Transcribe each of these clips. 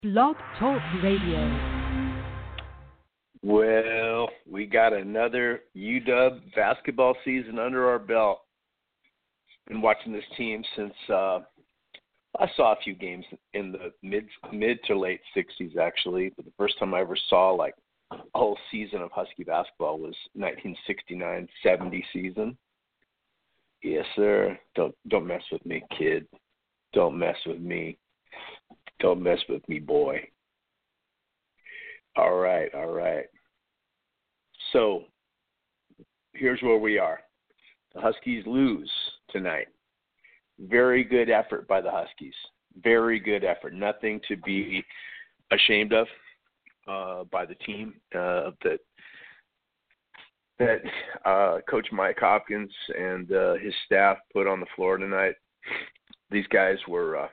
Blog Talk Radio. Well, we got another UW basketball season under our belt. Been watching this team since I saw a few games in the mid to late 60s, actually. But the first time I ever saw like a whole season of Husky basketball was 1969-70 season. Yes, sir. Don't mess with me, kid. Don't mess with me. Don't mess with me, boy. All right. So here's where we are. The Huskies lose tonight. Very good effort by the Huskies. Very good effort. Nothing to be ashamed of by the team that Coach Mike Hopkins and his staff put on the floor tonight. These guys were,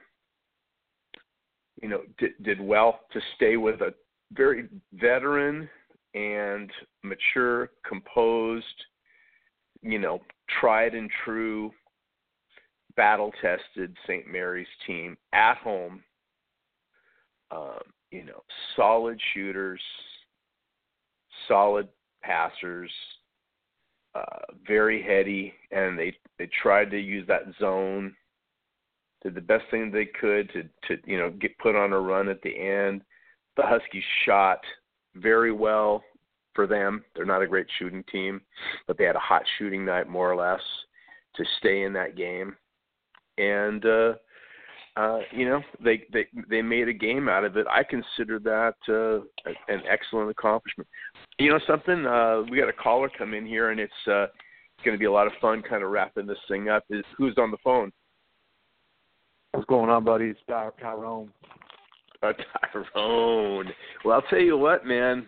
did well to stay with a very veteran and mature, composed, tried and true, battle-tested St. Mary's team at home. Solid shooters, solid passers, very heady, and they tried to use that zone. Did the best thing they could to get put on a run at the end. The Huskies shot very well for them. They're not a great shooting team, but they had a hot shooting night more or less to stay in that game. And they made a game out of it. I consider that an excellent accomplishment. You know something? We got a caller come in here, and it's going to be a lot of fun kind of wrapping this thing up. Who's on the phone? What's going on, buddy? It's Tyrone. Tyrone. Well, I'll tell you what, man.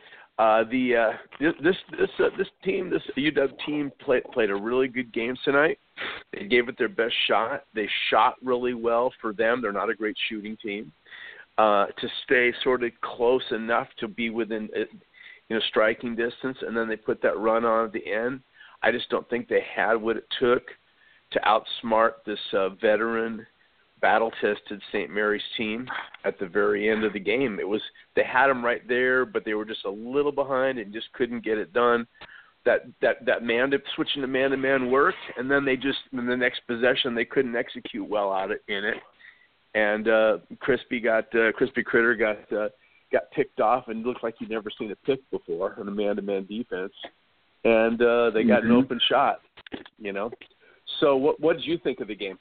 This team, this UW team, played a really good game tonight. They gave it their best shot. They shot really well for them. They're not a great shooting team. To stay sort of close enough to be within, striking distance, and then they put that run on at the end. I just don't think they had what it took to outsmart this veteran, battle-tested St. Mary's team at the very end of the game. They had them right there, but they were just a little behind and just couldn't get it done. That switching to man-to-man worked, and then they just in the next possession they couldn't execute well in it. And Crispy Critter got picked off and looked like he'd never seen a pick before in a man-to-man defense. And they got an open shot, So what did you think of the game?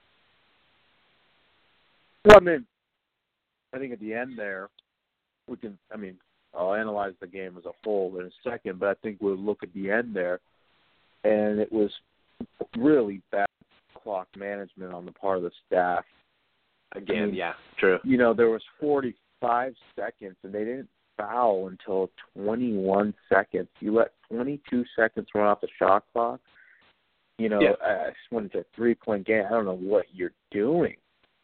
Well, I think at the end there, I'll analyze the game as a whole in a second, but I think we'll look at the end there, and it was really bad clock management on the part of the staff. Again, yeah, true. There was 45 seconds, and they didn't foul until 21 seconds. You let 22 seconds run off the shot clock. I just went to a three-point game. I don't know what you're doing.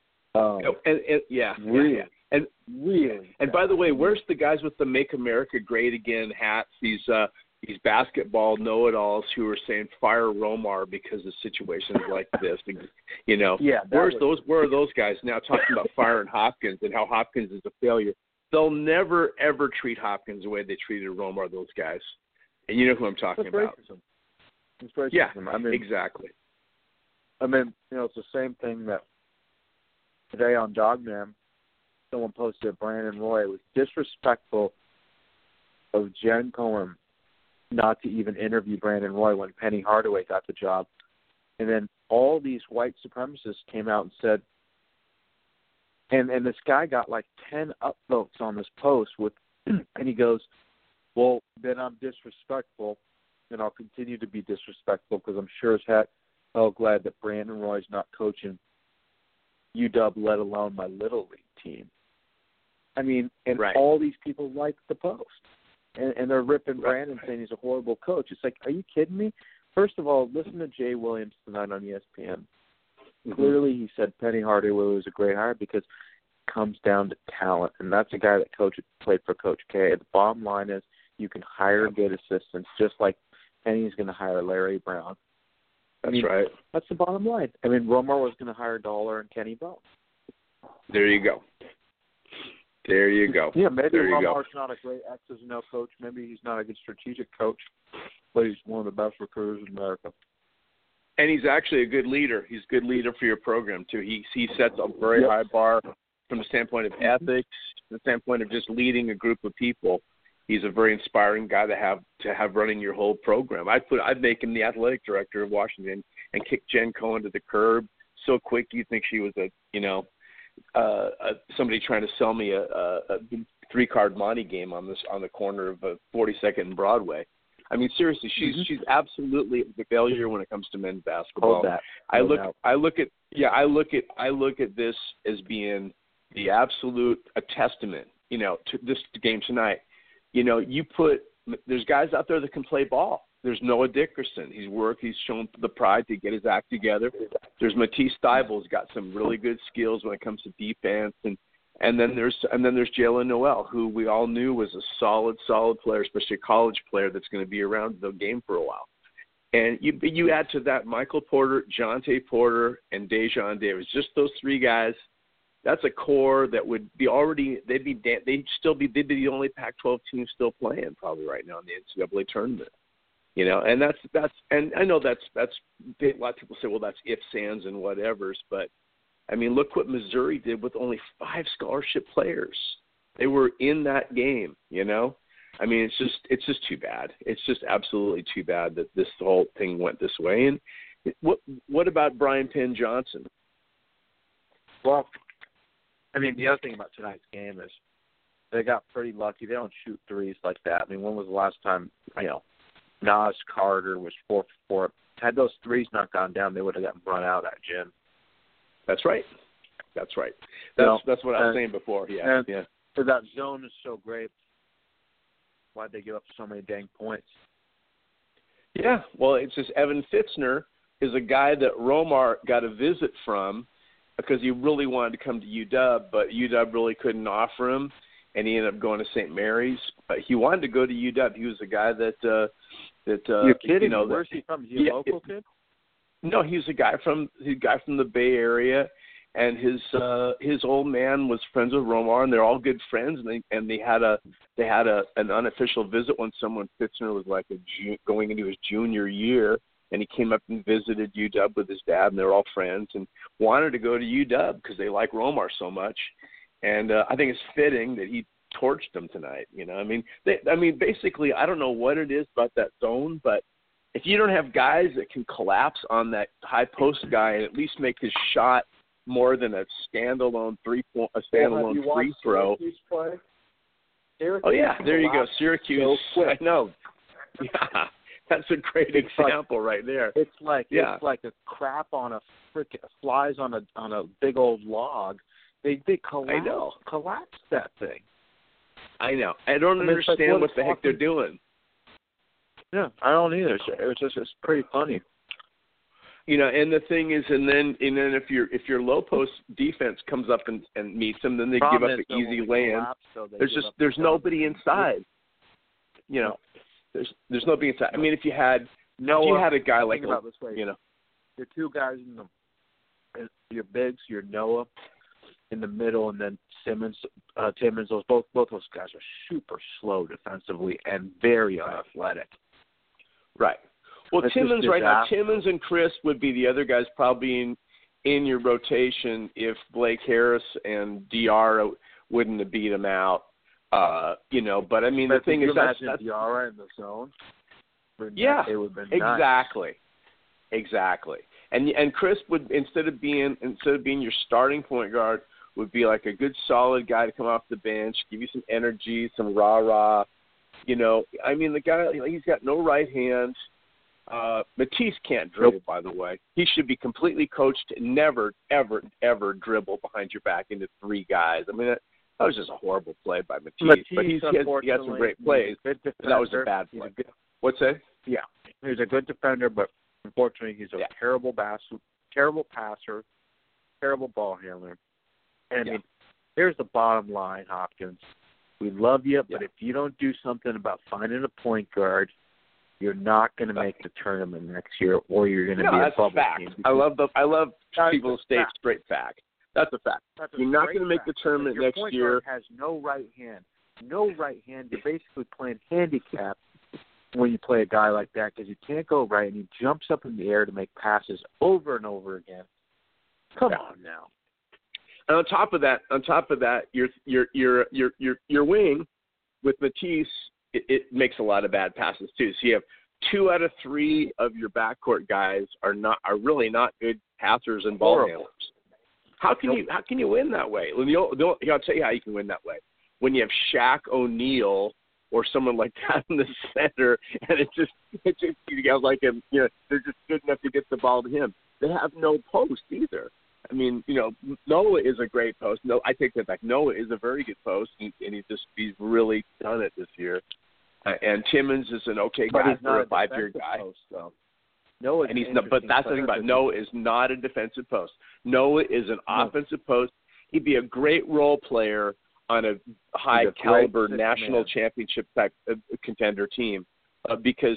Really. And by the way, where's the guys with the "Make America Great Again" hats? These basketball know-it-alls who are saying fire Romar because of situations like this. Where are those guys now talking about firing Hopkins and how Hopkins is a failure? They'll never ever treat Hopkins the way they treated Romar. Those guys, and you know who I'm talking about. It's racism. Yeah, exactly. It's the same thing that. Today on Dogman, someone posted Brandon Roy. It was disrespectful of Jen Cohen not to even interview Brandon Roy when Penny Hardaway got the job. And then all these white supremacists came out and said, and this guy got like 10 upvotes on this post and he goes, well, then I'm disrespectful, and I'll continue to be disrespectful because I'm sure as heck glad that Brandon Roy's not coaching UW, let alone my Little League team. Right. All these people like the post. And they're ripping Brandon saying he's a horrible coach. It's like, are you kidding me? First of all, listen to Jay Williams tonight on ESPN. Mm-hmm. Clearly he said Penny Hardaway was a great hire because it comes down to talent. And that's a guy that played for Coach K. The bottom line is you can hire good assistants just like Penny's going to hire Larry Brown. That's right. That's the bottom line. Romar was going to hire Dollar and Kenny Bone. There you go. There you go. Yeah, maybe there you Romar's go. not a great X's and O coach. Maybe he's not a good strategic coach, but he's one of the best recruiters in America. And he's actually a good leader. He's a good leader for your program, too. He sets a very high bar from the standpoint of ethics, the standpoint of just leading a group of people. He's a very inspiring guy to have running your whole program. I'd make him the athletic director of Washington and kick Jen Cohen to the curb so quick you'd think she was somebody trying to sell me a 3-card Monte game on the corner of 42nd and Broadway. I mean, seriously, she's absolutely a failure when it comes to men's basketball. I look at this as being the absolute a testament, to this game tonight. There's guys out there that can play ball. There's Noah Dickerson. He's shown the pride to get his act together. There's Matisse Thybulle, got some really good skills when it comes to defense, and then there's Jalen Noel, who we all knew was a solid player, especially a college player that's going to be around the game for a while. And you add to that Michael Porter, Jonte Porter, and Dejon Davis. Just those three guys. That's a core that would be they'd be the only Pac-12 team still playing probably right now in the NCAA tournament. And that's and I know that's a lot of people say, well, that's ifs, ands, and whatevers, but I mean, look what Missouri did with only 5 scholarship players. They were in that game, I mean, it's just too bad. It's just absolutely too bad that this whole thing went this way. And what about Brian Penn Johnson? Well, I mean, the other thing about tonight's game is they got pretty lucky. They don't shoot threes like that. I mean, when was the last time, Nas Carter was 4 for 4. Had those threes not gone down, they would have gotten run out at gym. That's right. That's what I was saying before. Yeah. So that zone is so great. Why'd they give up so many dang points? Yeah. Well, it's just Evan Fitzner is a guy that Romar got a visit from because he really wanted to come to UW, but UW really couldn't offer him, and he ended up going to St. Mary's. But he wanted to go to UW. He was a guy that you're kidding? Where's he from? Is he a local kid? No, he's a guy from the Bay Area, and his old man was friends with Romar, and they're all good friends. And they had an unofficial visit when Fitzner was like going into his junior year, and he came up and visited UW with his dad, and they're all friends, and wanted to go to UW because they like Romar so much. And I think it's fitting that he torched them tonight. Basically, I don't know what it is about that zone, but if you don't have guys that can collapse on that high post guy and at least make his shot more than a standalone free throw. Oh yeah, there you go, Syracuse. So I know. Yeah, that's a great example right there. It's like a crap on a flies on a big old log. They collapse that thing. I know. I don't understand what the heck they're doing. Yeah, I don't either. It's pretty funny. And the thing is, and then if your low post defense comes up and meets them, then they give up the easy lay-in. There's nobody inside. There's nobody inside. I mean, if you had a guy like your two guys your bigs, your Noah in the middle, and then Timmons. Both those guys are super slow defensively and very unathletic. Right. Well, Timmons right now, Timmons and Chris would be the other guys probably in your rotation if Blake Harris and DR wouldn't have beat him out. But I mean, the thing is that's DR in the zone. Yeah, it would have been exactly. And Chris would instead of being your starting point guard would be like a good solid guy to come off the bench, give you some energy, some rah-rah. I mean, the guy, he's got no right hand. Matisse can't dribble, by the way. He should be completely coached to never, ever, ever dribble behind your back into 3 guys. I mean, that was just a horrible play by Matisse. But he has some great plays. That was a bad play. What's that? Yeah, he's a good defender, but unfortunately he's a terrible passer, terrible ball handler. And I mean, here's the bottom line, Hopkins. We love you, but if you don't do something about finding a point guard, you're not going to make the tournament next year, or you're going to be a bubble fact. team. I love people to state straight fact. That's a fact. You're not going to make the tournament your next point year. Guard has no right hand. No right hand. You're basically playing handicap when you play a guy like that because you can't go right, and he jumps up in the air to make passes over and over again. Come on now. And on top of that, your wing with Matisse, it makes a lot of bad passes too. So you have 2 out of 3 of your backcourt guys are really not good passers and ball handlers. How can you win that way? I'll tell you how you can win that way. When you have Shaq O'Neal or someone like that in the center, and it just you guys like him, they're just good enough to get the ball to him. They have no post either. I mean, Noah is a great post. No, I take that back. Noah is a very good post, and he's really done it this year. And Timmons is an okay guy for a 5-year guy. Post, though. Noah, and he's not. But that's the thing about it. Noah is not a defensive post. Noah is an offensive post. He'd be a great role player on a high caliber national championship type contender team because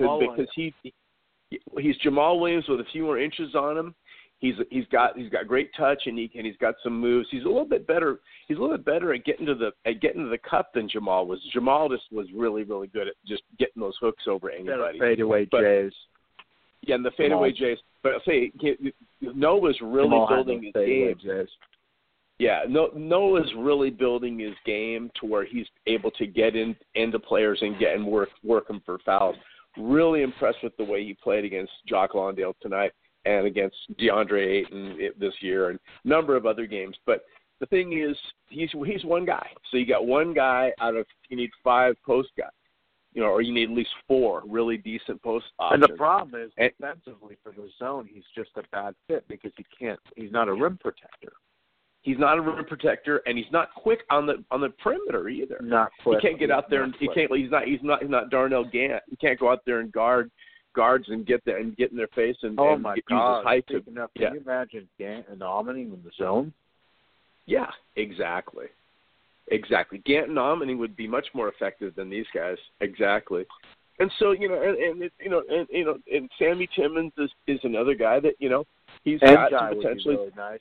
he's Jamal Williams with a few more inches on him. He's got great touch and he's got some moves. He's a little bit better at getting to the cup than Jamal was. Jamal just was really, really good at just getting those hooks over anybody. Fadeaway Jays. Yeah, and the fadeaway Jays. But I'll say Noah's really building his game. Jays. Yeah, Noah's really building his game to where he's able to get into players and work them for fouls. Really impressed with the way he played against Jock Lawndale tonight and against DeAndre Ayton this year and a number of other games. But the thing is, he's one guy. So you got one guy you need 5 post guys, or you need at least 4 really decent post options. And the problem is, defensively for the zone, he's just a bad fit because he's not a rim protector. He's not a rim protector, and he's not quick on the perimeter either. Not quick. He can't get out there and he can't. He's not Darnell Gant. He can't go out there and guards and get in their face and God! Use his height to. Can you imagine Gant and Omni in the zone? Yeah, exactly. Gant and Omni would be much more effective than these guys. Exactly. And so and Sammy Timmons is another guy that he's got some potentially really nice.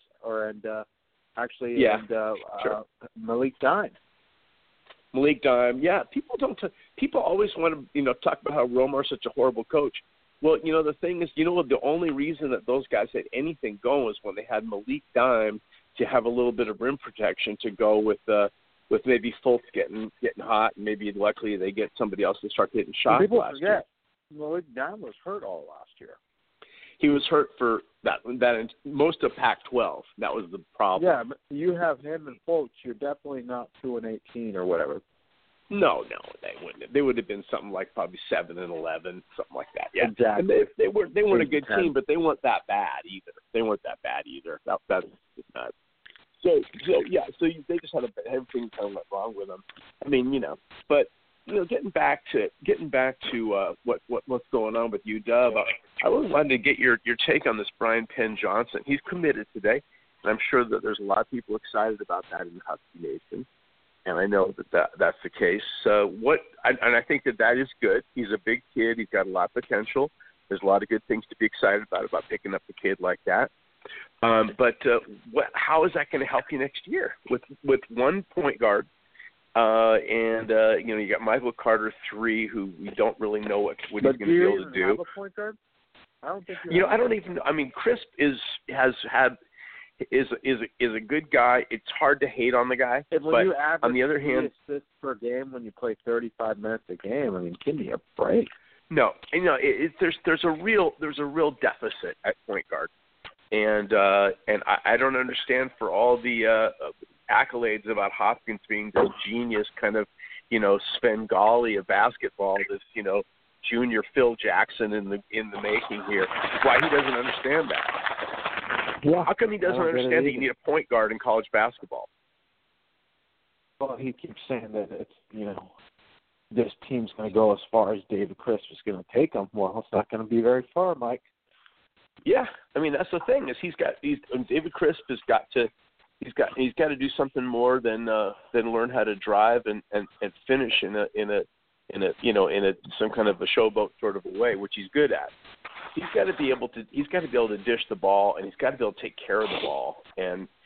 Sure. Malik Dime. Yeah. People always want to talk about how Romar's such a horrible coach. Well, the thing is, the only reason that those guys had anything going was when they had Malik Dime to have a little bit of rim protection to go with maybe Fultz getting hot, and maybe luckily they get somebody else to start hitting shots. People last forget year. Malik Dime was hurt all last year. He was hurt for that most of Pac-12. That was the problem. Yeah, but you have him and Fultz. You're definitely not 2-18 or whatever. No, they wouldn't. They would have been something like probably 7-11, something like that. Yeah, exactly. And they weren't a good team, but they weren't that bad either. That's not. So they just had everything kind of went wrong with them. I mean, but getting back to what's going on with UW, I really wanted to get your take on this Brian Penn Johnson. He's committed today, and I'm sure that there's a lot of people excited about that in the Husky Nation, and I know that's the case. And I think that is good. He's a big kid. He's got a lot of potential. There's a lot of good things to be excited about picking up a kid like that. But how is that going to help you next year with one point guard? You got Michael Carter 3, who we don't really know what he's going to be able to do. Have a point guard? I don't think I don't even know. I mean, Crisp is a good guy. It's hard to hate on the guy. And but you average on the other hand, assists per game when you play 35 minutes a game, I mean, give me a break. No, there's a real deficit at point guard, and I don't understand for all the accolades about Hopkins being this genius kind of Svengali of basketball, this junior Phil Jackson in the making here. Why he doesn't understand that? Yeah. How come he doesn't understand that you need a point guard in college basketball? Well, he keeps saying that it's this team's going to go as far as David Crisp is going to take them. Well, it's not going to be very far, Mike. Yeah, I mean that's the thing is David Crisp has got to do something more than learn how to drive and finish in a some kind of a showboat sort of a way, which he's good at. He's got to be able to dish the ball, and he's got to be able to take care of the ball. And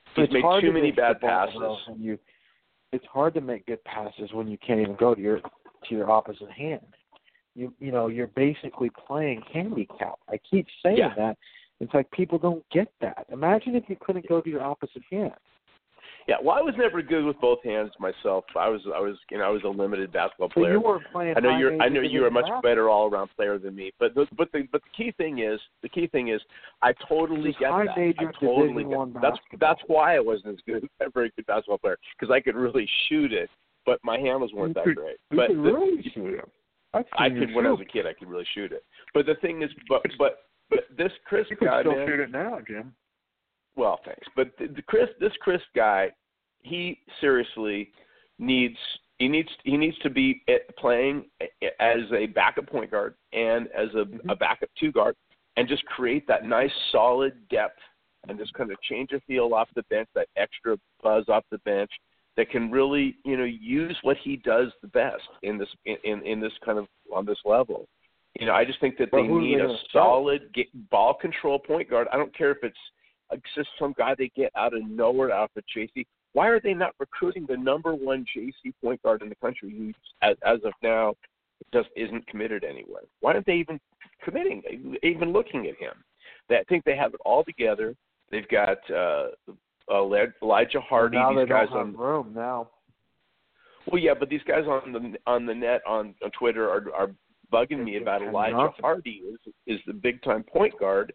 He's made too many bad passes. It's hard to make good passes when you can't even go to your opposite hand. You're basically playing handicap. I keep saying that. It's like people don't get that. Imagine if you couldn't go to your opposite hand. Yeah, well, I was never good with both hands myself. I was a limited basketball player. But you weren't playing. I know you're a much better all-around player than me. But the key thing is, I totally get that. I totally get that. That's why I wasn't a very good basketball player, because I could really shoot it, but my handles weren't that great. You could really shoot it. I could when I was a kid. I could really shoot it. But the thing is, but this Chris guy, you can still shoot it now, Jim. Well, thanks. But this Chris guy, he seriously needs to be playing as a backup point guard and as a backup two guard, and just create that nice solid depth and just kind of change a feel off the bench, that extra buzz off the bench that can really use what he does the best in this kind of on this level. I just think that they need a solid ball control point guard. I don't care if it's just some guy they get out of nowhere out of JC. Why are they not recruiting the number one JC point guard in the country who, as of now, just isn't committed anywhere? Why aren't they even committing, even looking at him? I think they have it all together. They've got Elijah Hardy. Now these they guys don't have room now. Well, yeah, but these guys on the net on Twitter are bugging me about Elijah Hardy is the big time point guard.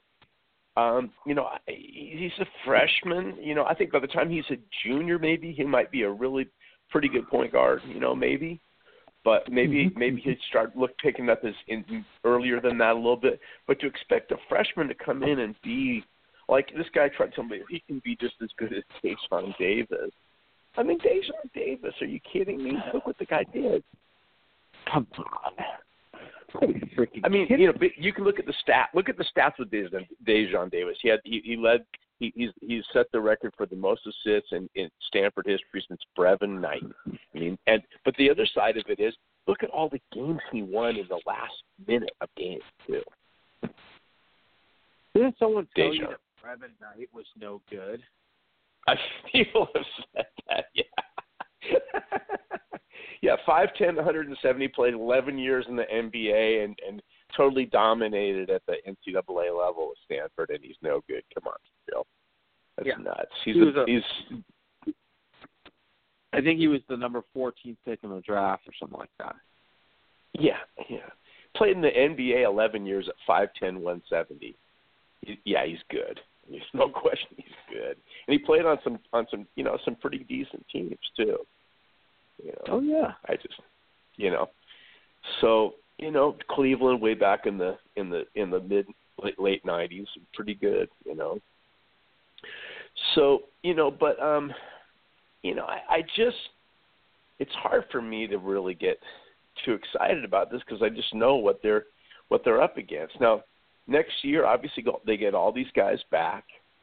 He's a freshman. I think by the time he's a junior, maybe he might be a really pretty good point guard. Maybe, but maybe he'd start picking up earlier than that a little bit. But to expect a freshman to come in and be like this guy tried to tell me he can be just as good as Daisjon Davis. I mean, Daisjon Davis, are you kidding me? Look what the guy did. Come on. I mean, you can look at the stats with Daisjon Davis. He's set the record for the most assists in Stanford history since Brevin Knight. I mean, but the other side of it is, look at all the games he won in the last minute of games too. Didn't someone tell you that Brevin Knight was no good? People have said that, yeah. Yeah, 5'10", 170, played 11 years in the NBA and totally dominated at the NCAA level at Stanford, and he's no good. Come on, Bill. That's nuts. I think he was the number 14th pick in the draft or something like that. Yeah. Played in the NBA 11 years at 5'10", 170. Yeah, he's good. There's no question he's good. And he played on some pretty decent teams too. Oh yeah. I just so Cleveland way back in the mid late 90s, pretty good, So, but I just, it's hard for me to really get too excited about this because I just know what they're up against. Now, next year, obviously, they get all these guys back.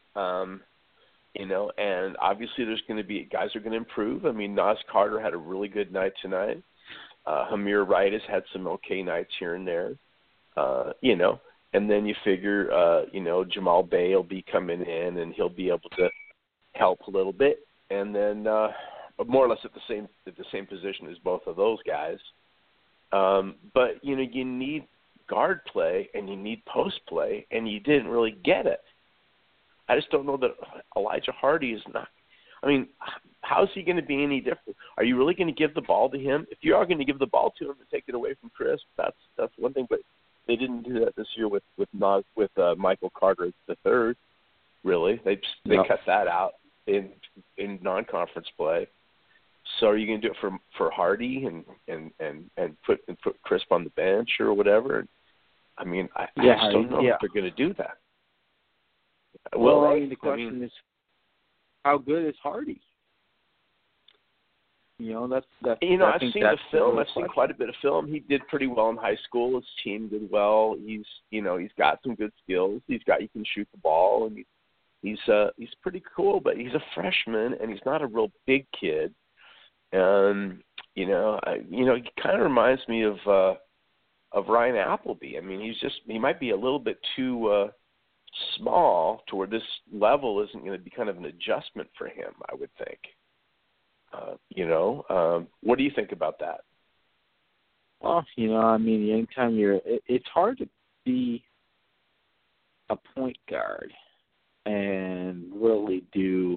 And obviously there's going to be guys are going to improve. I mean, Nas Carter had a really good night tonight. Hamir Wright has had some okay nights here and there. And then you figure, Jamal Bay will be coming in and he'll be able to help a little bit. And then more or less at the same position as both of those guys. But you need guard play and you need post play, and you didn't really get it. I just don't know that Elijah Hardy is not. I mean, how is he going to be any different? Are you really going to give the ball to him? If you are going to give the ball to him and take it away from Chris, that's one thing. But they didn't do that this year with Michael Carter III. Really, they cut that out in non-conference play. So are you going to do it for Hardy and put Crisp on the bench or whatever? I mean, I just don't know if they're going to do that. Well, I mean, the question is, how good is Hardy? That's I've seen the film. I've seen quite a bit of film. He did pretty well in high school. His team did well. He's got some good skills. He can shoot the ball, and he's pretty cool. But he's a freshman, and he's not a real big kid. And he kind of reminds me of Ryan Appleby. I mean, he might be a little bit too small to where this level isn't going to be kind of an adjustment for him, I would think. What do you think about that? Well, anytime it's hard to be a point guard and really do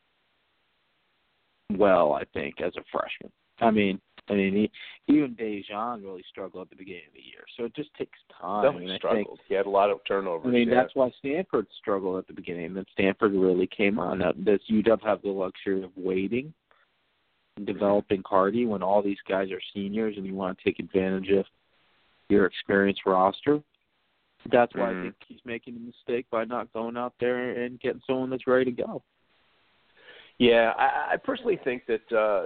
well, I think, as a freshman. Even Dejan really struggled at the beginning of the year, so it just takes time. Definitely struggled. He had a lot of turnovers. That's why Stanford struggled at the beginning. Then Stanford really came on. Does UW have the luxury of waiting, developing Hardy when all these guys are seniors and you want to take advantage of your experienced roster? That's why I think he's making a mistake by not going out there and getting someone that's ready to go. Yeah, I personally think that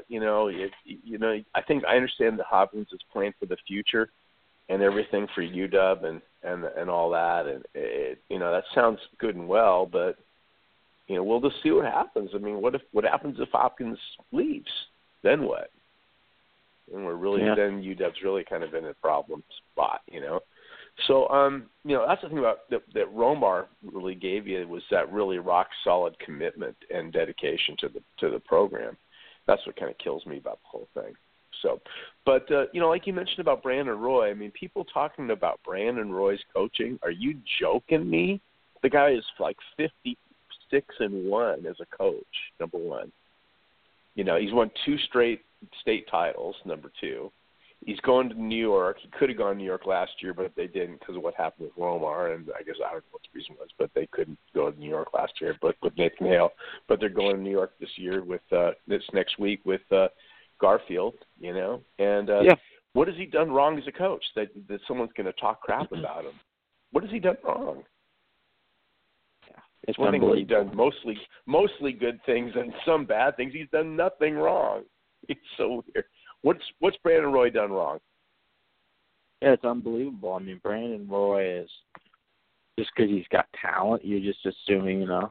I think I understand that Hopkins is playing for the future and everything for UW and all that, and that sounds good and well, but we'll just see what happens. What happens if Hopkins leaves? Then what? And then UW's really kind of in a problem spot, So, that's the thing about that Romar really gave you was that really rock solid commitment and dedication to the program. That's what kind of kills me about the whole thing. So, but like you mentioned about Brandon Roy, people talking about Brandon Roy's coaching. Are you joking me? The guy is like 56-1 as a coach. Number one, he's won 2 straight state titles. Number 2. He's going to New York. He could have gone to New York last year, but they didn't because of what happened with Romar, and I guess I don't know what the reason was, but they couldn't go to New York last year. But with Nathan Hale, but they're going to New York this year with this next week with Garfield. And what has he done wrong as a coach that someone's going to talk crap about him? What has he done wrong? Yeah, it's one thing where he's done mostly good things and some bad things. He's done nothing wrong. It's so weird. What's Brandon Roy done wrong? Yeah, it's unbelievable. Brandon Roy is just because he's got talent. You're just assuming, Huh.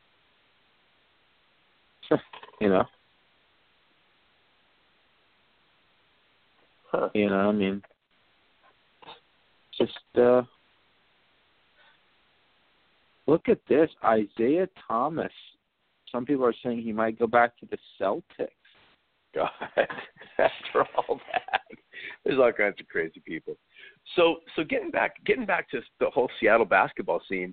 Just look at this, Isaiah Thomas. Some people are saying he might go back to the Celtics. God, after all that, there's all kinds of crazy people. So getting back to the whole Seattle basketball scene,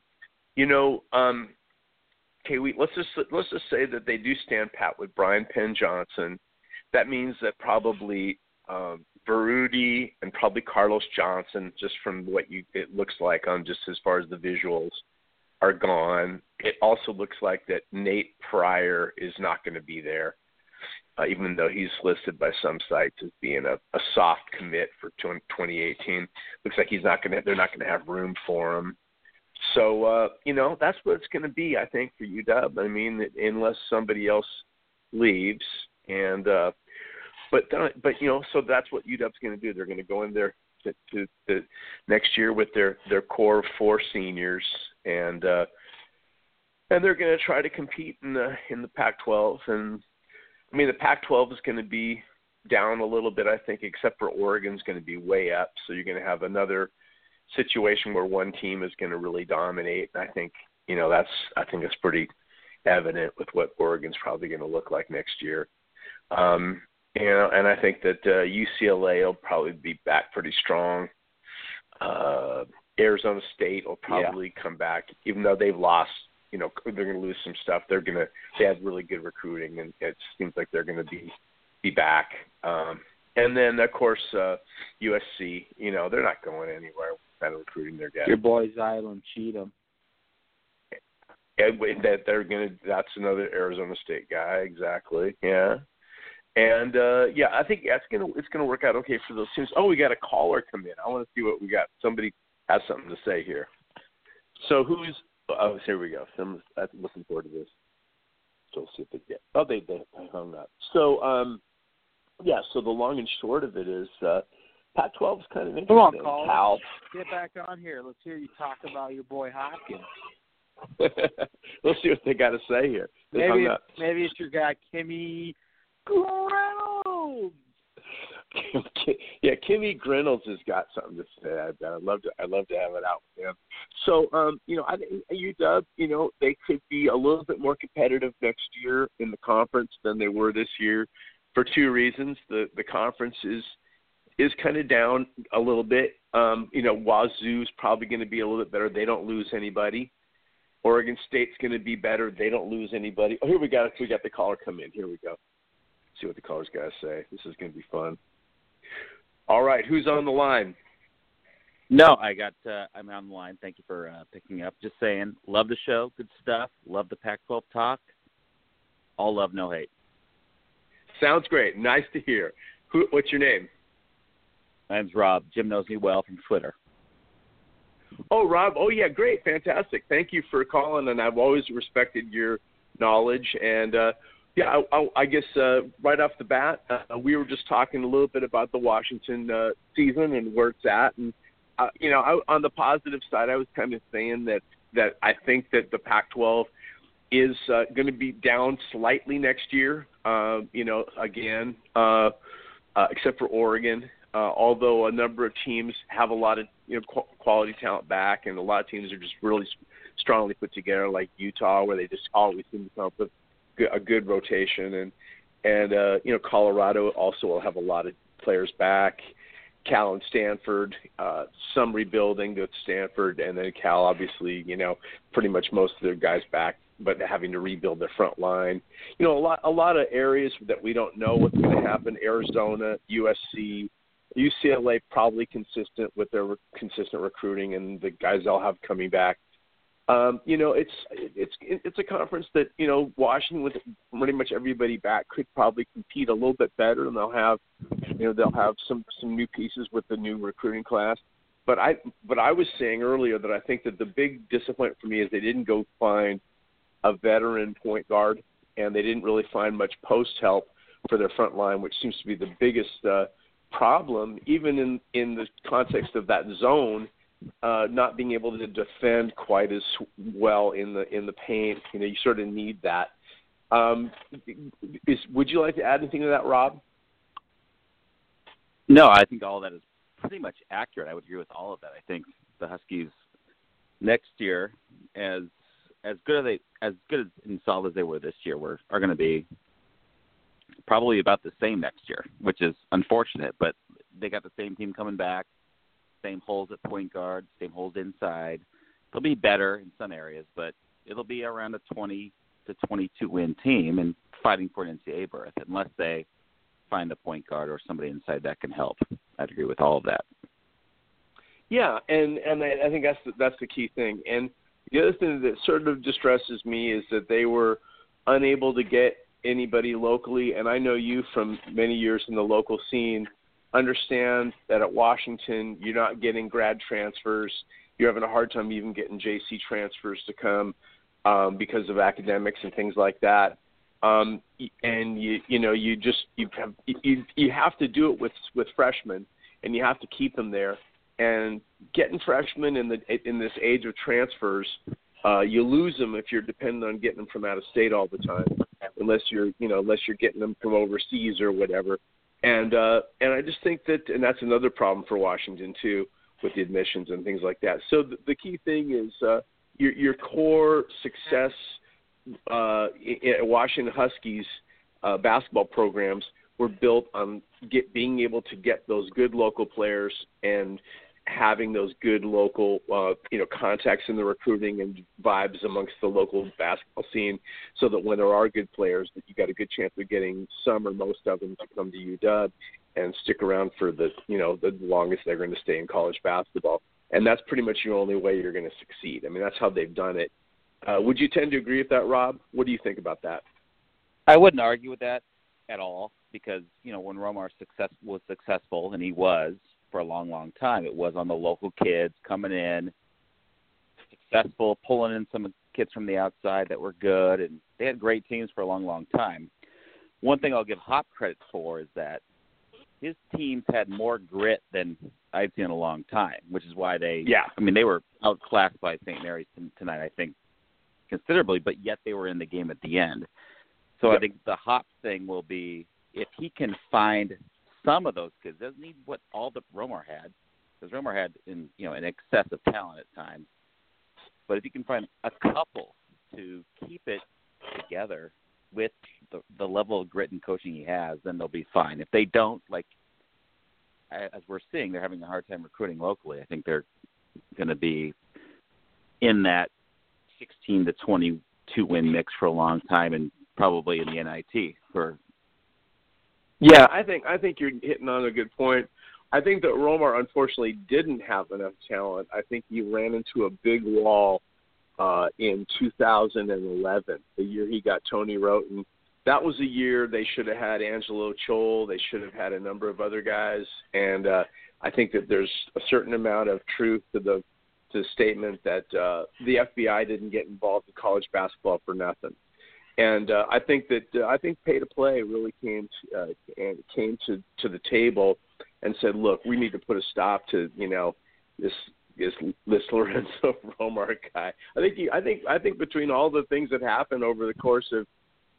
let's just say that they do stand pat with Brian Penn Johnson. That means that probably Berruti and probably Carlos Johnson, just from what it looks like on just as far as the visuals, are gone. It also looks like that Nate Pryor is not going to be there. Even though he's listed by some sites as being a soft commit for 2018, looks like they're not going to have room for him. So that's what it's going to be, I think, for UW. Unless somebody else leaves, and so that's what UW's going to do. They're going to go in there to the next year with their core of 4 seniors, and they're going to try to compete in the Pac-12 and. The Pac-12 is going to be down a little bit, I think, except for Oregon's going to be way up. So you're going to have another situation where one team is going to really dominate. And I think, it's pretty evident with what Oregon's probably going to look like next year. And I think that UCLA will probably be back pretty strong. Arizona State will probably come back, even though they've lost. They're going to lose some stuff. They had really good recruiting, and it seems like they're going to be back. And then, of course, USC. They're not going anywhere. What kind of recruiting they're getting? Your boy Zylan Cheatham. That's another Arizona State guy, exactly. Yeah. And I think it's gonna work out okay for those teams. Oh, we got a caller come in. I want to see what we got. Somebody has something to say here. So who's? Oh, here we go. I'm looking forward to this. So we'll see if they get. Oh, they hung up. So so the long and short of it is Pac-12 is kind of interesting. Come on, Cal. Get back on here. Let's hear you talk about your boy Hopkins. We'll see what they got to say here. Maybe it's your guy Kimmy Reynolds. Yeah, Kimmy Grinnells has got something to say. I'd love to have it out with him. So, I think UW, they could be a little bit more competitive next year in the conference than they were this year for two reasons. The conference is kind of down a little bit. Wazoo's probably going to be a little bit better. They don't lose anybody. Oregon State's going to be better. They don't lose anybody. Oh, here we got the caller come in. Here we go. See what the caller's got to say. This is going to be fun. All right, who's on the line? No, I'm on the line. Thank you for picking up. Just saying, love the show, good stuff. Love the Pac-12 talk. All love, no hate. Sounds great. Nice to hear. What's your name? My name's Rob. Jim knows me well from Twitter. Oh, Rob. Oh, yeah, great. Fantastic. Thank you for calling, and I've always respected your knowledge. And, I guess right off the bat, we were just talking a little bit about the Washington season and where it's at. And, on the positive side, I was kind of saying that I think that the Pac-12 is going to be down slightly next year, again, except for Oregon. Although a number of teams have a lot of quality talent back, and a lot of teams are just really strongly put together, like Utah, where they just always seem to come up with a good rotation, and Colorado also will have a lot of players back. Cal and Stanford, some rebuilding to Stanford, and then Cal, obviously, pretty much most of their guys back, but having to rebuild their front line. A lot of areas that we don't know what's going to happen. Arizona, USC. UCLA probably consistent with their consistent recruiting and the guys they'll have coming back. It's a conference that Washington, with pretty much everybody back, could probably compete a little bit better, and they'll have some new pieces with the new recruiting class. But I was saying earlier that I think that the big disappointment for me is they didn't go find a veteran point guard, and they didn't really find much post help for their front line, which seems to be the biggest problem, even in the context of that zone, not being able to defend quite as well in the paint. You sort of need that. Would you like to add anything to that, Rob? No, I think all of that is pretty much accurate. I would agree with all of that. I think the Huskies next year, as good and solid as they were this year, are going to be probably about the same next year, which is unfortunate, but they got the same team coming back, same holes at point guard, same holes inside. They'll be better in some areas, but it'll be around a 20 to 22 win team and fighting for an NCAA berth unless they find a point guard or somebody inside that can help. I'd agree with all of that. Yeah, and I think that's the key thing. And the other thing that sort of distresses me is that they were unable to get anybody locally, and I know you from many years in the local scene, understand that at Washington you're not getting grad transfers. You're having a hard time even getting JC transfers to come because of academics and things like that. And you have to do it with freshmen, and you have to keep them there. And getting freshmen in this age of transfers, you lose them if you're dependent on getting them from out of state all the time, unless you're getting them from overseas or whatever. And I just think that's another problem for Washington too, with the admissions and things like that. So the key thing is your core success at Washington Huskies basketball programs were built on being able to get those good local players and having those good local, contacts in the recruiting and vibes amongst the local basketball scene, so that when there are good players, that you got a good chance of getting some or most of them to come to UW and stick around for the longest they're going to stay in college basketball. And that's pretty much your only way you're going to succeed. I mean, that's how they've done it. Would you tend to agree with that, Rob? What do you think about that? I wouldn't argue with that at all, because, when Romar was successful, and he was for a long, long time, it was on the local kids coming in, successful, pulling in some kids from the outside that were good, and they had great teams for a long, long time. One thing I'll give Hop credit for is that his teams had more grit than I've seen in a long time, which is why they were outclassed by St. Mary's tonight, I think, considerably, but yet they were in the game at the end. So I think the Hop thing will be, if he can find some of those kids. Doesn't need what all that Romar had, because Romar had an excess of talent at times. But if you can find a couple to keep it together with the level of grit and coaching he has, then they'll be fine. If they don't, like as we're seeing, they're having a hard time recruiting locally. I think they're going to be in that 16 to 22 win mix for a long time, and probably in the NIT for. Yeah, I think you're hitting on a good point. I think that Romar unfortunately didn't have enough talent. I think he ran into a big wall in 2011, the year he got Tony Roten. That was a year they should have had Angelo Chol. They should have had a number of other guys. And I think that there's a certain amount of truth to the statement that the FBI didn't get involved in college basketball for nothing. And I think pay to play really came to the table and said, look, we need to put a stop to this Lorenzo Romar guy. I think between all the things that happened over the course of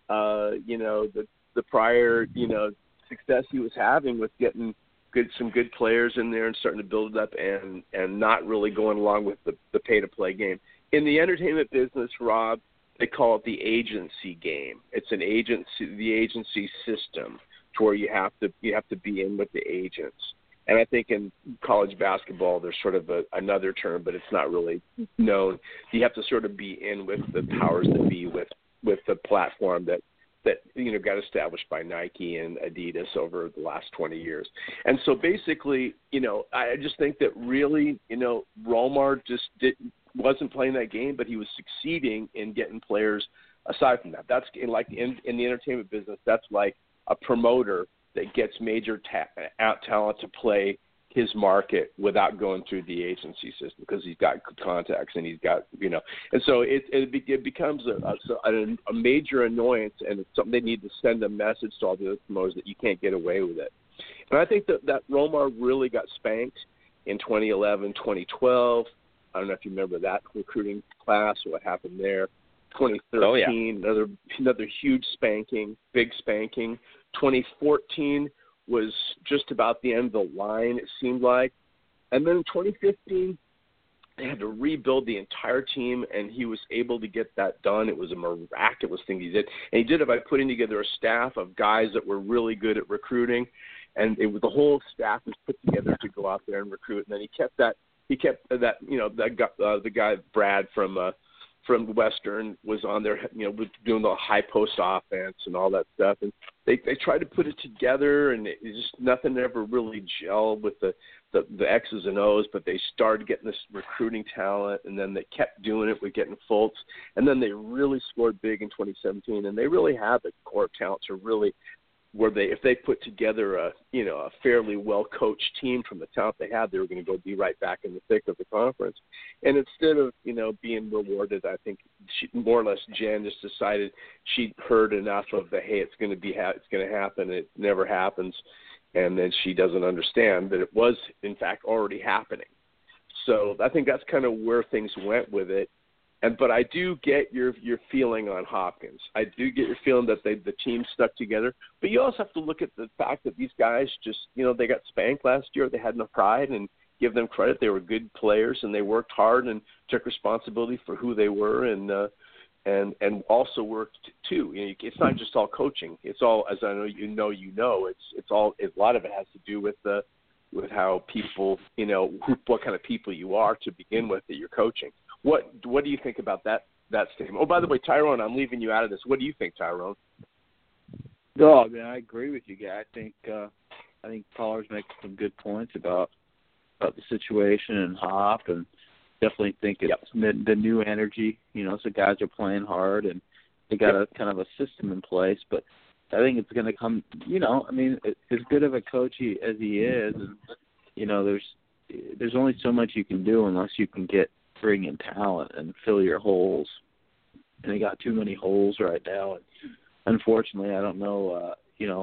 the prior success he was having with getting some good players in there and starting to build it up and not really going along with the pay to play game. In the entertainment business, Rob, they call it the agency game. It's the agency system, to where you have to be in with the agents. And I think in college basketball, there's sort of another term, but it's not really known. You have to sort of be in with the powers that be, with the platform that got established by Nike and Adidas over the last 20 years. And so basically, I just think that really, Romar just wasn't playing that game, but he was succeeding in getting players aside from that. That's in the entertainment business, that's like a promoter that gets major talent to play his market without going through the agency system, because he's got contacts and he's got, and so it becomes a major annoyance, and it's something they need to send a message to all the other promoters that you can't get away with it. And I think that Romar really got spanked in 2011, 2012. I don't know if you remember that recruiting class or what happened there. 2013, oh, yeah. another huge spanking, big spanking. 2014 was just about the end of the line, it seemed like. And then in 2015, they had to rebuild the entire team, and he was able to get that done. It was a miraculous thing he did. And he did it by putting together a staff of guys that were really good at recruiting. And the whole staff was put together to go out there and recruit. And then he kept that the guy Brad from Western was on there, doing the high post offense and all that stuff. And they tried to put it together, and it just nothing ever really gelled with the X's and O's. But they started getting this recruiting talent, and then they kept doing it with getting Fultz. And then they really scored big in 2017, and they really had the core talent to really, if they put together a fairly well coached team from the talent they had, they were going to go be right back in the thick of the conference. And instead of being rewarded, I think more or less Jen just decided she'd heard enough of it's going to happen. It never happens, and then she doesn't understand that it was in fact already happening. So I think that's kind of where things went with it. But I do get your feeling on Hopkins. I do get your feeling that the team stuck together. But you also have to look at the fact that these guys just, they got spanked last year. They had no pride, and give them credit. They were good players, and they worked hard and took responsibility for who they were, and also worked too. It's not just all coaching. It's all, as I know it's all. A lot of it has to do with how people, what kind of people you are to begin with that you're coaching. What do you think about that statement? Oh, by the way, Tyrone, I'm leaving you out of this. What do you think, Tyrone? No, I agree with you, guy. I think Pollard's making some good points about the situation and Hop, and definitely think it's the new energy. So guys are playing hard, and they got a kind of a system in place. But I think it's going to come. As good of a coach as he is, and there's only so much you can do unless you can bring in talent and fill your holes. And they got too many holes right now. And unfortunately, I don't know,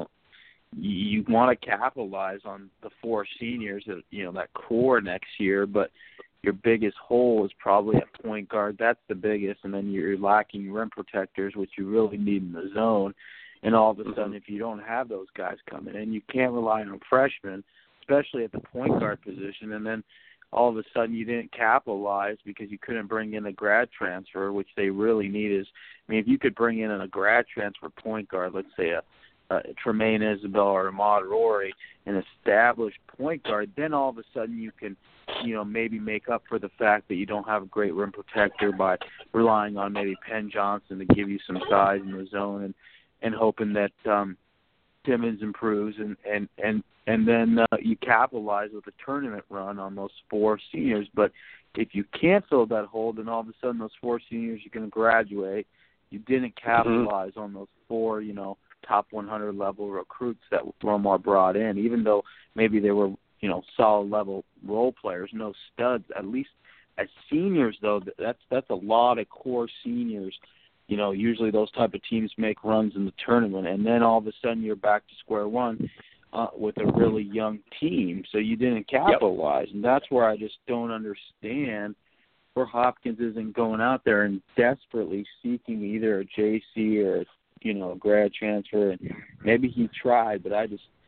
you want to capitalize on the four seniors, that core next year, but your biggest hole is probably at point guard. That's the biggest. And then you're lacking rim protectors, which you really need in the zone. And all of a sudden, if you don't have those guys coming in, you can't rely on freshmen, especially at the point guard position. And then all of a sudden you didn't capitalize because you couldn't bring in a grad transfer, which they really need is, I mean, if you could bring in a grad transfer point guard, let's say a Tremaine Isabel or Ahmad Rory, an established point guard, then all of a sudden you can, maybe make up for the fact that you don't have a great rim protector by relying on maybe Penn Johnson to give you some size in the zone and hoping that Timmons improves and then you capitalize with a tournament run on those 4 seniors. But if you can't fill that hole, then all of a sudden those 4 seniors are going to graduate. You didn't capitalize on those 4, top 100 level recruits that Romar brought in, even though maybe they were, solid level role players, no studs. At least as seniors, though, that's a lot of core seniors. Usually those type of teams make runs in the tournament, and then all of a sudden you're back to square one with a really young team. So you didn't capitalize, and that's where I just don't understand where Hopkins isn't going out there and desperately seeking either a JC or a grad transfer. And maybe he tried, but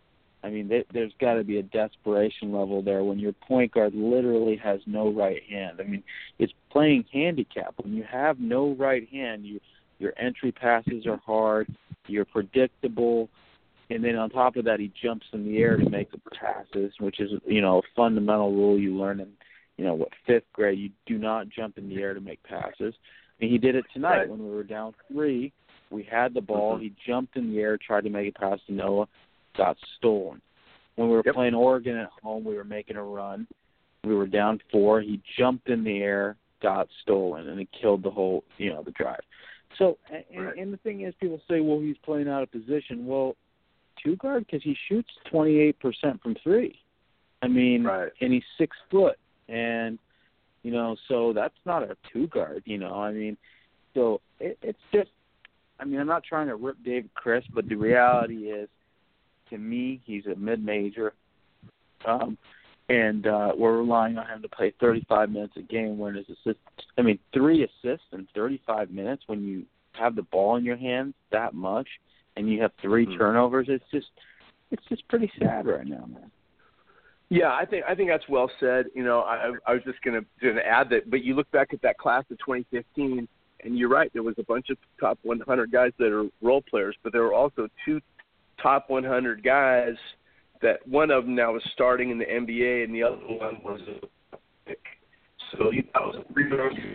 there's got to be a desperation level there when your point guard literally has no right hand. I mean, it's playing handicap. When you have no right hand, your entry passes are hard, you're predictable, and then on top of that, he jumps in the air to make the passes, which is, a fundamental rule you learn in, 5th grade. You do not jump in the air to make passes. And he did it tonight when we were down 3. We had the ball. He jumped in the air, tried to make a pass to Noah, got stolen. When we were playing Oregon at home, we were making a run. We were down 4. He jumped in the air, got stolen, and it killed the whole, the drive. So, and the thing is, people say, well, he's playing out of position. Well, 2 guard, because he shoots 28% from 3. I mean, and he's 6 foot. And, so that's not a 2 guard, So it's just, I'm not trying to rip David Crisp, but the reality is, to me, he's a mid-major, and we're relying on him to play 35 minutes a game when his 3 assists in 35 minutes when you have the ball in your hands that much and you have 3 turnovers. It's just pretty sad right now, man. Yeah, I think that's well said. I was just going to add that, but you look back at that class of 2015, and you're right. There was a bunch of top 100 guys that are role players, but there were also 2 top 100 guys that one of them now is starting in the NBA, and the other one was a pick. So that was a 3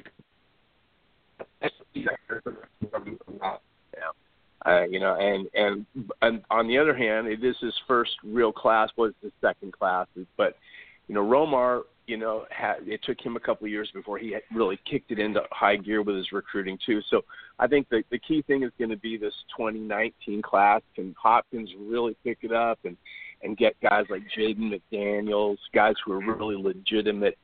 and on the other hand, it is his first real class, was his second class. But, Romar, it took him a couple of years before he had really kicked it into high gear with his recruiting too. So I think the key thing is going to be this 2019 class. Can Hopkins really pick it up and get guys like Jaden McDaniels, guys who are really legitimate,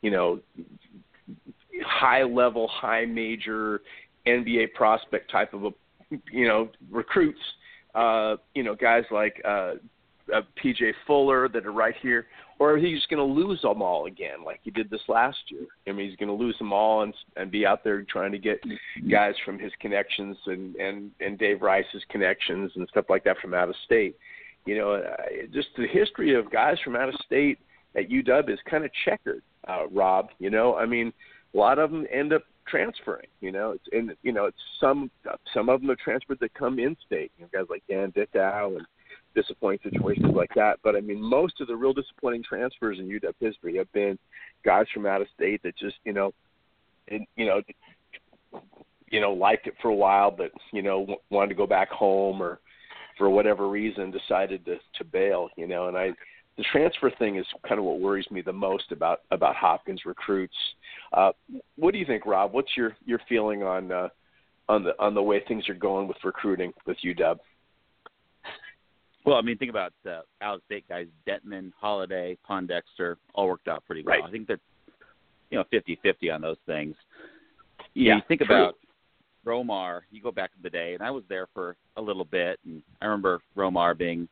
high-level, high-major NBA prospect type of recruits, guys like P.J. Fuller that are right here, or he's going to lose them all again like he did this last year. He's going to lose them all and be out there trying to get guys from his connections and Dave Rice's connections and stuff like that from out of state. Just the history of guys from out of state at UW is kind of checkered, Rob. A lot of them end up transferring. It's some of them are transferred that come in state. Guys like Dan Dickau and disappointing situations like that. But most of the real disappointing transfers in UW history have been guys from out of state that just liked it for a while, but wanted to go back home or for whatever reason decided to bail. The transfer thing is kind of what worries me the most about Hopkins recruits. What do you think, Rob? What's your feeling on the way things are going with recruiting with UW? Well, think about out of state guys, Detman, Holiday, Pondexter, all worked out pretty well. Right. I think that 50-50 on those things. You think about Romar. You go back to the day, and I was there for a little bit, and I remember Romar being,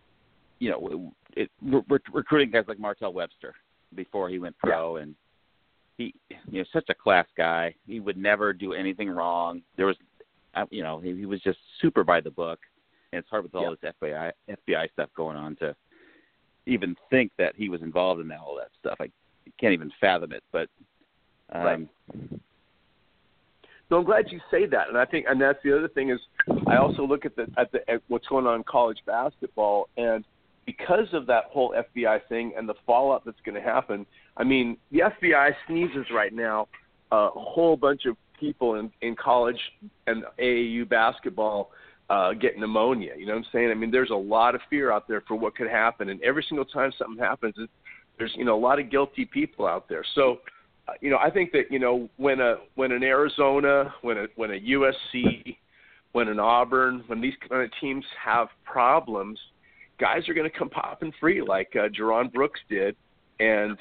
recruiting guys like Martell Webster before he went pro, and he, such a class guy. He would never do anything wrong. There was, he was just super by the book. And it's hard with all this FBI stuff going on to even think that he was involved in all that stuff. I can't even fathom it. But right. So I'm glad you say that, and that's the other thing is I also look at what's going on in college basketball, and because of that whole FBI thing and the fallout that's going to happen. I mean, the FBI sneezes right now a whole bunch of people in college and AAU basketball get pneumonia. You know what I'm saying? I mean, there's a lot of fear out there for what could happen, and every single time something happens, there's a lot of guilty people out there. So, I think that when an Arizona, when a USC, when an Auburn, when these kind of teams have problems, guys are going to come popping free like Jerron Brooks did, and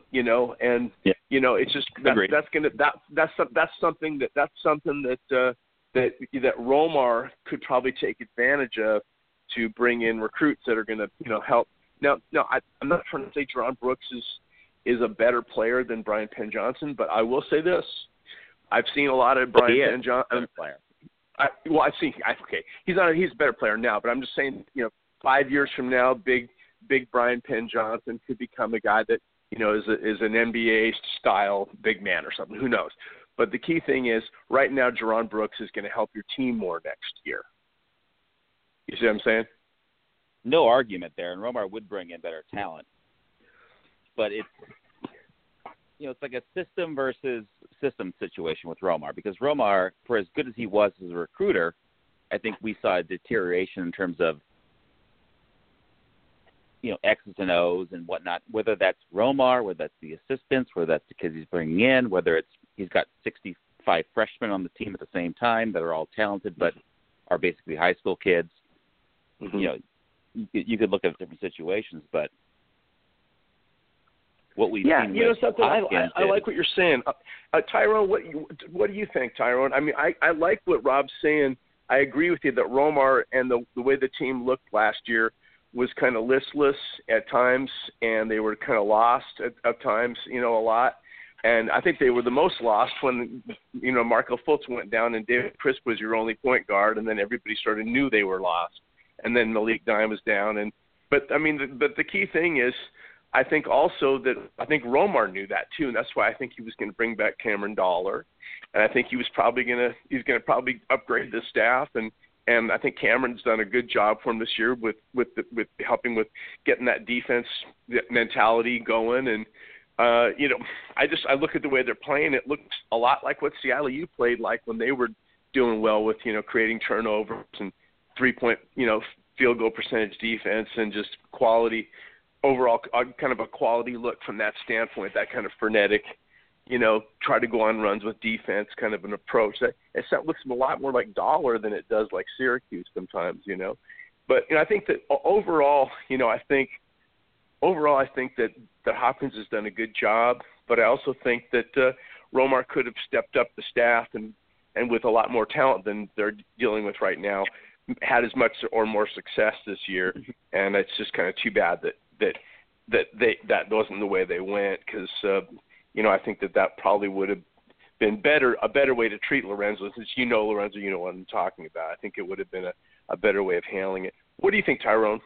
it's just that's something that Romar could probably take advantage of to bring in recruits that are going to help. Now, I'm not trying to say Jerron Brooks is a better player than Brian Penn Johnson, but I will say this: I've seen a lot of Brian Penn Johnson. He's a better player now, but I'm just saying, 5 years from now, big Brian Penn Johnson could become a guy that is an NBA style big man or something. Who knows? But the key thing is, right now, Jerron Brooks is going to help your team more next year. You see what I'm saying? No argument there, and Romar would bring in better talent. But it's like a system versus system situation with Romar, because Romar, for as good as he was as a recruiter, I think we saw a deterioration in terms of X's and O's and whatnot, whether that's Romar, whether that's the assistants, whether that's the kids he's bringing in, whether it's he's got 65 freshmen on the team at the same time that are all talented but are basically high school kids. Mm-hmm. You could look at different situations, but what we've seen something I like what you're saying. Tyrone, what do you think, Tyrone? I mean, I like what Rob's saying. I agree with you that Romar and the way the team looked last year was kind of listless at times, and they were kind of lost at times, a lot. And I think they were the most lost when, Markel Fultz went down and David Crisp was your only point guard, and then everybody knew they were lost. And then Malik Dime was down. But the key thing is, I think also that Romar knew that too, and that's why I think he was going to bring back Cameron Dollar, and I think he's going to probably upgrade the staff, and I think Cameron's done a good job for him this year with helping with getting that defense mentality going, and I look at the way they're playing. It looks a lot like what Seattle U played like when they were doing well with creating turnovers and 3-point field goal percentage defense and just quality. Overall, kind of a quality look from that standpoint, that kind of frenetic, try to go on runs with defense kind of an approach. That looks a lot more like Dollar than it does like Syracuse sometimes, But I think that overall, I think that Hopkins has done a good job, but I also think that Romar could have stepped up the staff and with a lot more talent than they're dealing with right now, had as much or more success this year, and it's just kind of too bad that wasn't the way they went, because I think that probably would have been a better way to treat Lorenzo, since Lorenzo, what I'm talking about. I think it would have been a better way of handling it. What do you think, Tyrone?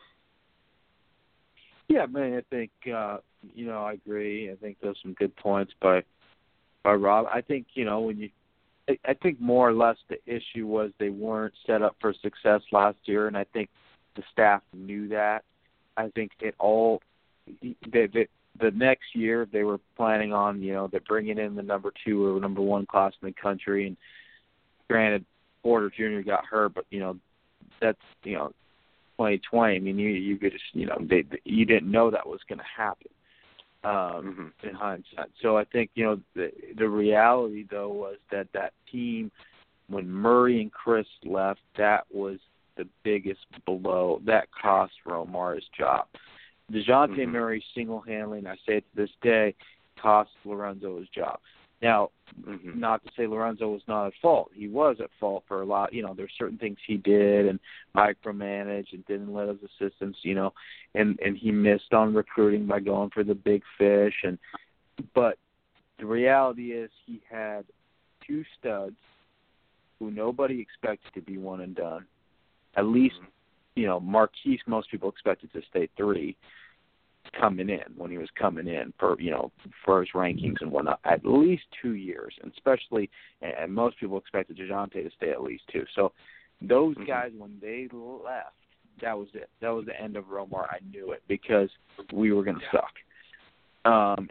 Yeah, man, I think I agree. I think those are some good points by Rob. I think I think more or less the issue was they weren't set up for success last year, and I think the staff knew that. I think the next year they were planning on, they're bringing in the number 2 or number 1 class in the country. And granted, Porter Jr. got hurt, but that's 2020. I mean, you could just you didn't know that was going to happen in hindsight. So I think the reality though was that team, when Murray and Chris left, that was the biggest blow. That cost Romar his job. DeJounte Murray single-handedly, and I say it to this day, cost Lorenzo his job. Now, not to say Lorenzo was not at fault. He was at fault for a lot. There's certain things he did and micromanaged and didn't let his assistants, and he missed on recruiting by going for the big fish. But the reality is he had 2 studs who nobody expected to be one and done. At least Marquise, most people expected to stay 3 coming in when he was coming in for his rankings and whatnot, at least 2 years, and especially, and most people expected DeJounte to stay at least 2. So those guys, when they left, that was it. That was the end of Romar. I knew it because we were going to suck. And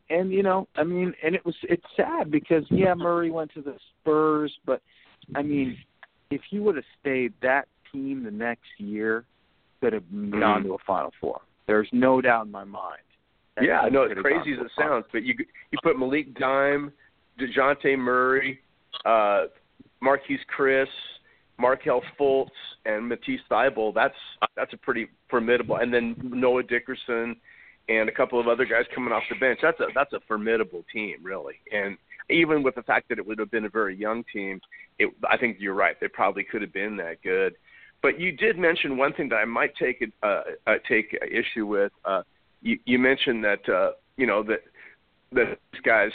it's sad because Murray went to the Spurs, but I mean, if he would have stayed, that team the next year could have gone to a Final Four. There's no doubt in my mind. It's crazy as it sounds, but you put Malik Dime, DeJounte Murray, Marquise Chris, Markelle Fultz, and Matisse Thybulle. That's a pretty formidable. And then Noah Dickerson and a couple of other guys coming off the bench. That's a formidable team, really. And even with the fact that it would have been a very young team, I think you're right. They probably could have been that good. But you did mention one thing that I might take issue with. You mentioned that that these guys,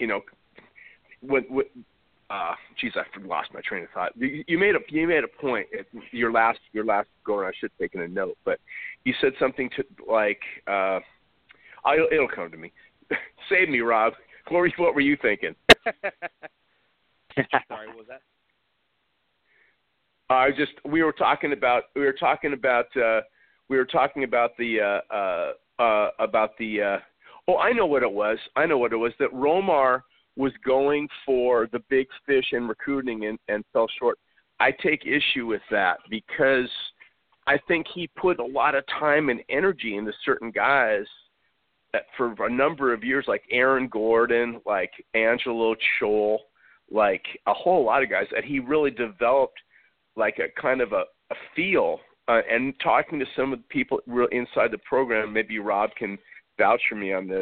I lost my train of thought. You made a point at your last go around. I should have taken a note, but you said something to like. It'll come to me. Save me, Rob. What were you thinking? Sorry, what was that? We were talking about the I know what it was that Romar was going for the big fish in recruiting and fell short. I take issue with that because I think he put a lot of time and energy into certain guys that for a number of years, like Aaron Gordon, like Angelo Chol, like a whole lot of guys that he really developed like a kind of a feel, and talking to some of the people inside the program, maybe Rob can vouch for me on this,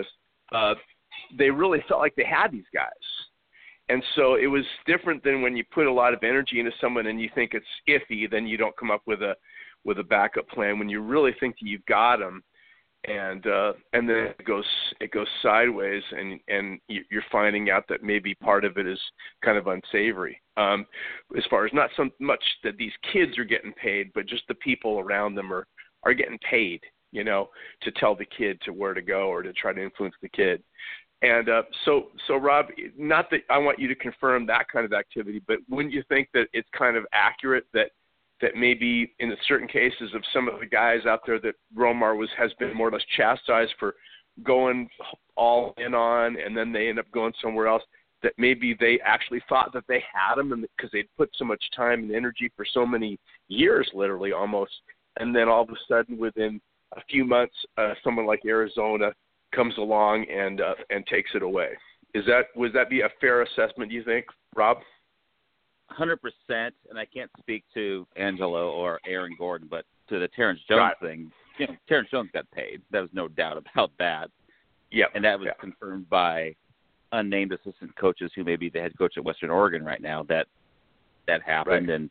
they really felt like they had these guys. And so it was different than when you put a lot of energy into someone and you think it's iffy, then you don't come up with a backup plan when you really think that you've got them. And then it goes sideways, and you're finding out that maybe part of it is kind of unsavory. As far as not so much that these kids are getting paid, but just the people around them are getting paid, to tell the kid to where to go or to try to influence the kid. And so Rob, not that I want you to confirm that kind of activity, but wouldn't you think that it's kind of accurate that maybe in certain cases of some of the guys out there that Romar has been more or less chastised for going all in on, and then they end up going somewhere else, that maybe they actually thought that they had him because they'd put so much time and energy for so many years, literally almost, and then all of a sudden within a few months, someone like Arizona comes along and takes it away. Would that be a fair assessment, do you think, Rob? 100%, and I can't speak to Angelo or Aaron Gordon, but to the Terrence Jones thing, Terrence Jones got paid. There was no doubt about that. Yeah, and that was confirmed by unnamed assistant coaches who may be the head coach at Western Oregon right now. That happened, right.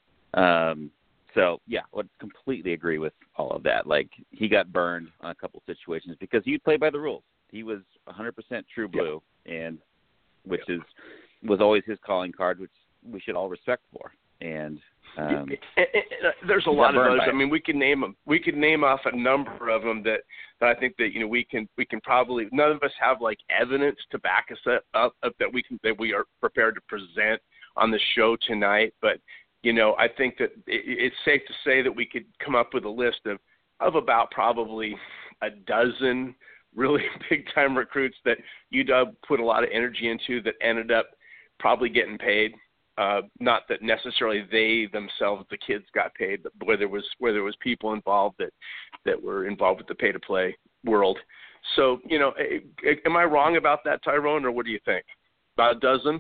And so I would completely agree with all of that. Like, he got burned on a couple situations because he played by the rules. He was 100% true blue, and which was always his calling card, which we should all respect for. And there's a lot of those. I mean, we can name them. We could name off a number of them that I think that we can probably. None of us have like evidence to back us up that we are prepared to present on the show tonight. But I think that it's safe to say that we could come up with a list of about probably a dozen really big time recruits that UW put a lot of energy into that ended up probably getting paid. Not that necessarily they themselves, the kids, got paid, but where there was people involved that were involved with the pay-to-play world. So, am I wrong about that, Tyrone, or what do you think? About a dozen?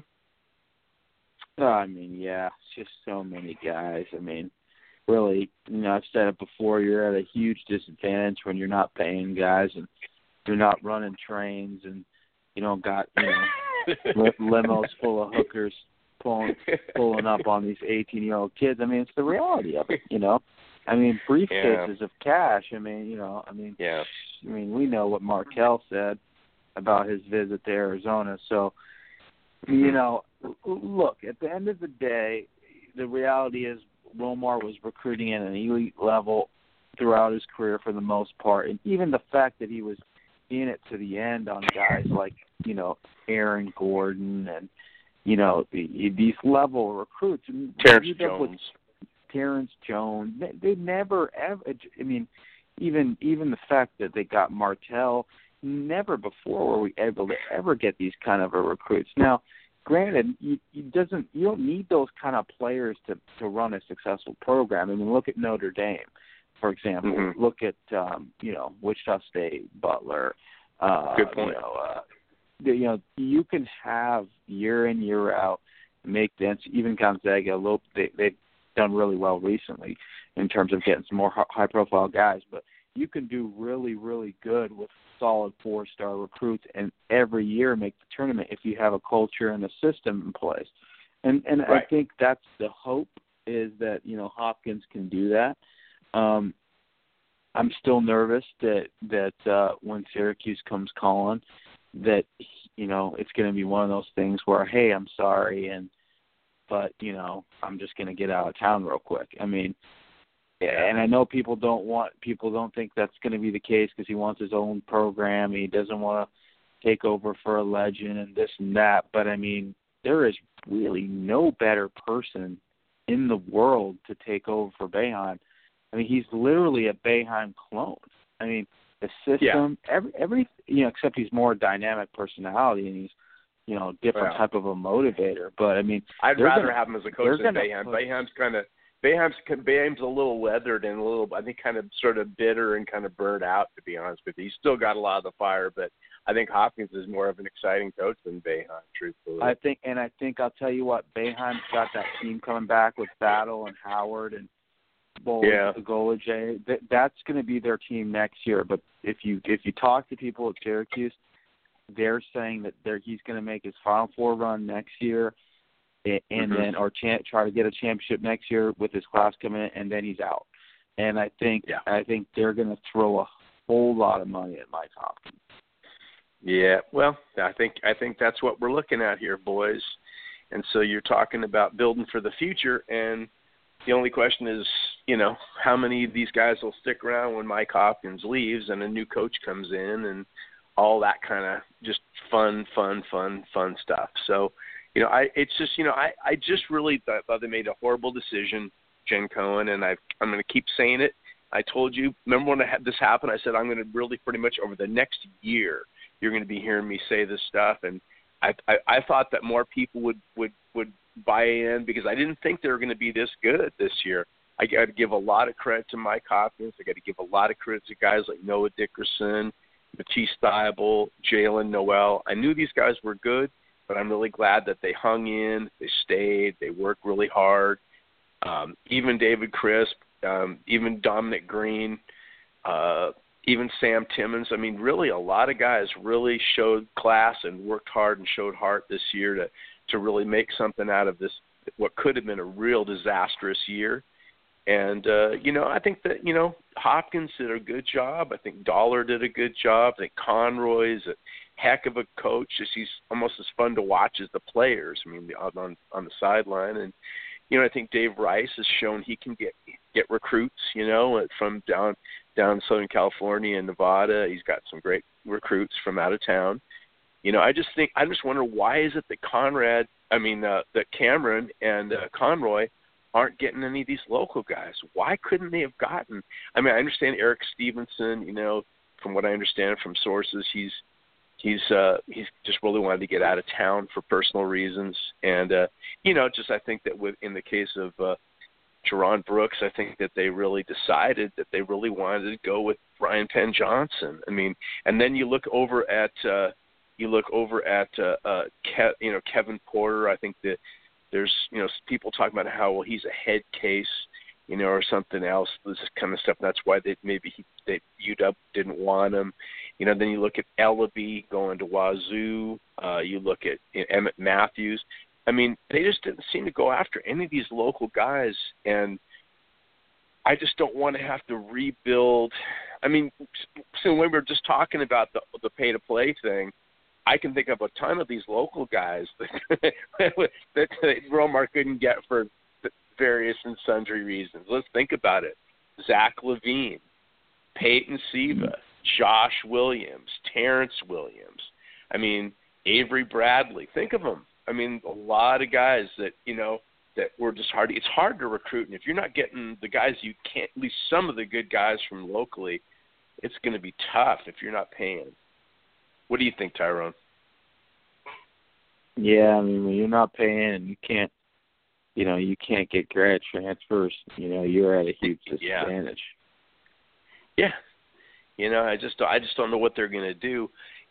I mean, it's just so many guys. I mean, really, I've said it before, you're at a huge disadvantage when you're not paying guys and you're not running trains and you don't got, limos full of hookers pulling up on these 18-year-old kids. I mean, it's the reality of it, I mean, briefcases of cash. I mean, we know what Markelle said about his visit to Arizona. So, look, at the end of the day, the reality is Romar was recruiting at an elite level throughout his career for the most part, and even the fact that he was in it to the end on guys like, Aaron Gordon and, these level recruits. Terrence Jones. They never ever. I mean, even the fact that they got Martell. Never before were we able to ever get these kind of recruits. Now, granted, you don't need those kind of players to run a successful program. I mean, look at Notre Dame, for example. Mm-hmm. Look at Wichita State, Butler. Good point. You can have year in, year out, make dents. Even Gonzaga, they've done really well recently in terms of getting some more high-profile guys. But you can do really, really good with solid 4-star recruits and every year make the tournament if you have a culture and a system in place. And right. I think that's the hope, is that, Hopkins can do that. I'm still nervous that when Syracuse comes calling, that, it's going to be one of those things where, hey, I'm sorry, but I'm just going to get out of town real quick. I mean, and I know people don't think that's going to be the case because he wants his own program. He doesn't want to take over for a legend and this and that. But, I mean, there is really no better person in the world to take over for Boeheim. I mean, he's literally a Boeheim clone. I mean, the system, every except he's more dynamic personality and he's, different type of a motivator. But, I mean, I'd rather have him as a coach than Boeheim. Boeheim's a little weathered and a little, I think, kind of sort of bitter and kind of burnt out, to be honest with you. He's still got a lot of the fire, but I think Hopkins is more of an exciting coach than Boeheim, truthfully. I think I'll tell you what, Boeheim's got that team coming back with Battle and Howard and Golajay. That's going to be their team next year. But if you talk to people at Syracuse, they're saying that he's going to make his Final Four run next year. And then try to get a championship next year with his class coming in, and then he's out. And I think they're going to throw a whole lot of money at Mike Hopkins. Yeah, well, I think that's what we're looking at here, boys. And so you're talking about building for the future, and the only question is, how many of these guys will stick around when Mike Hopkins leaves and a new coach comes in, and all that kind of just fun stuff. So. I just really thought they made a horrible decision, Jen Cohen, and I'm going to keep saying it. I told you, remember when this happened, I said I'm going to really pretty much over the next year, you're going to be hearing me say this stuff, and I thought that more people would buy in because I didn't think they were going to be this good this year. I got to give a lot of credit to Mike Hopkins. I got to give a lot of credit to guys like Noah Dickerson, Matisse Thybulle, Jalen Noel. I knew these guys were good. But I'm really glad that they hung in, they stayed, they worked really hard. Even David Crisp, even Dominic Green, even Sam Timmons. I mean, really a lot of guys really showed class and worked hard and showed heart this year to really make something out of this, what could have been a real disastrous year. And, I think that, Hopkins did a good job. I think Dollar did a good job. I think Conroy's a heck of a coach. He's almost as fun to watch as the players. I mean, on the sideline. And, I think Dave Rice has shown he can get recruits, from down in Southern California and Nevada. He's got some great recruits from out of town. I just wonder why is it that that Cameron and Conroy aren't getting any of these local guys. Why couldn't they have gotten? I mean, I understand Eric Stevenson. From what I understand from sources, he's just really wanted to get out of town for personal reasons, and I think that in the case of Jerron Brooks, I think that they really decided that they really wanted to go with Brian Penn Johnson. I mean, and then you look over at Kevin Porter. I think that there's people talking about how he's a head case, or something else. This kind of stuff. That's why UW didn't want him. Then you look at Ellaby going to Wazoo. You look at Emmett Matthews. I mean, they just didn't seem to go after any of these local guys, and I just don't want to have to rebuild. I mean, so when we were just talking about the pay-to-play thing, I can think of a ton of these local guys that Romar couldn't get for various and sundry reasons. Let's think about it. Zach LaVine, Peyton Siva, Josh Williams, Terrence Williams. I mean, Avery Bradley. Think of them. I mean, a lot of guys that, that were just hard. It's hard to recruit, and if you're not getting the guys you can't, at least some of the good guys from locally, it's going to be tough if you're not paying. What do you think, Tyrone? Yeah, I mean, when you're not paying, you can't get grad transfers. You're at a huge disadvantage. Yeah. I just don't know what they're going to do.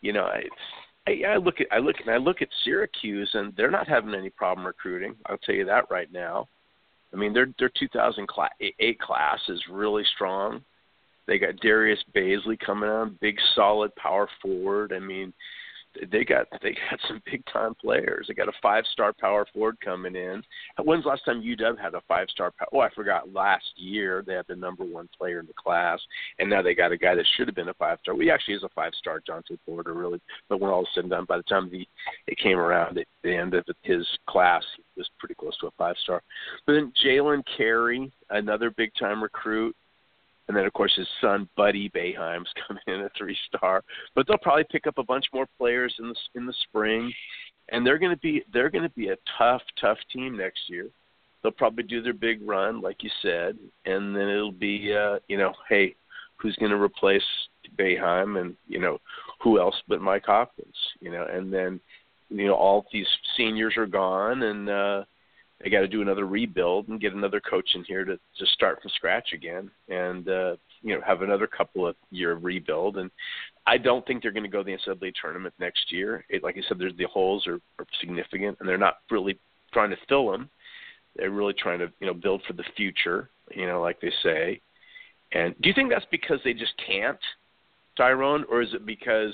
I look at Syracuse, and they're not having any problem recruiting. I'll tell you that right now. I mean, their 2008 class is really strong. They got Darius Baisley coming on, big solid power forward. I mean, they got some big time players. They got a 5-star power forward coming in. When's the last time UW had a 5-star? I forgot. Last year they had the number 1 player in the class, and now they got a guy that should have been a 5-star. Well, he actually is a 5-star, Jonte Porter, really. But when all is said and done, by the time it came around at the end of his class, he was pretty close to a 5-star. But then Jalen Carey, another big time recruit. And then, of course, his son, Buddy Boeheim's coming in a 3-star. But they'll probably pick up a bunch more players in the spring, and they're going to be a tough team next year. They'll probably do their big run, like you said, and then it'll be, hey, who's going to replace Boeheim, and who else but Mike Hopkins, and then all these seniors are gone, and they got to do another rebuild and get another coach in here to start from scratch again, and have another couple of year rebuild. And I don't think they're going to go to the NCAA tournament next year. Like I said, the holes are significant, and they're not really trying to fill them. They're really trying to build for the future, like they say. And do you think that's because they just can't, Tyrone, or is it because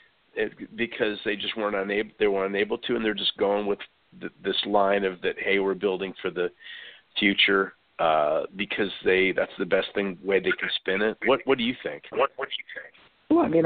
they just weren't unable to, and they're just going with this line of that, hey, we're building for the future because that's the best way they can spin it. What do you think? What do you think? Well, I mean,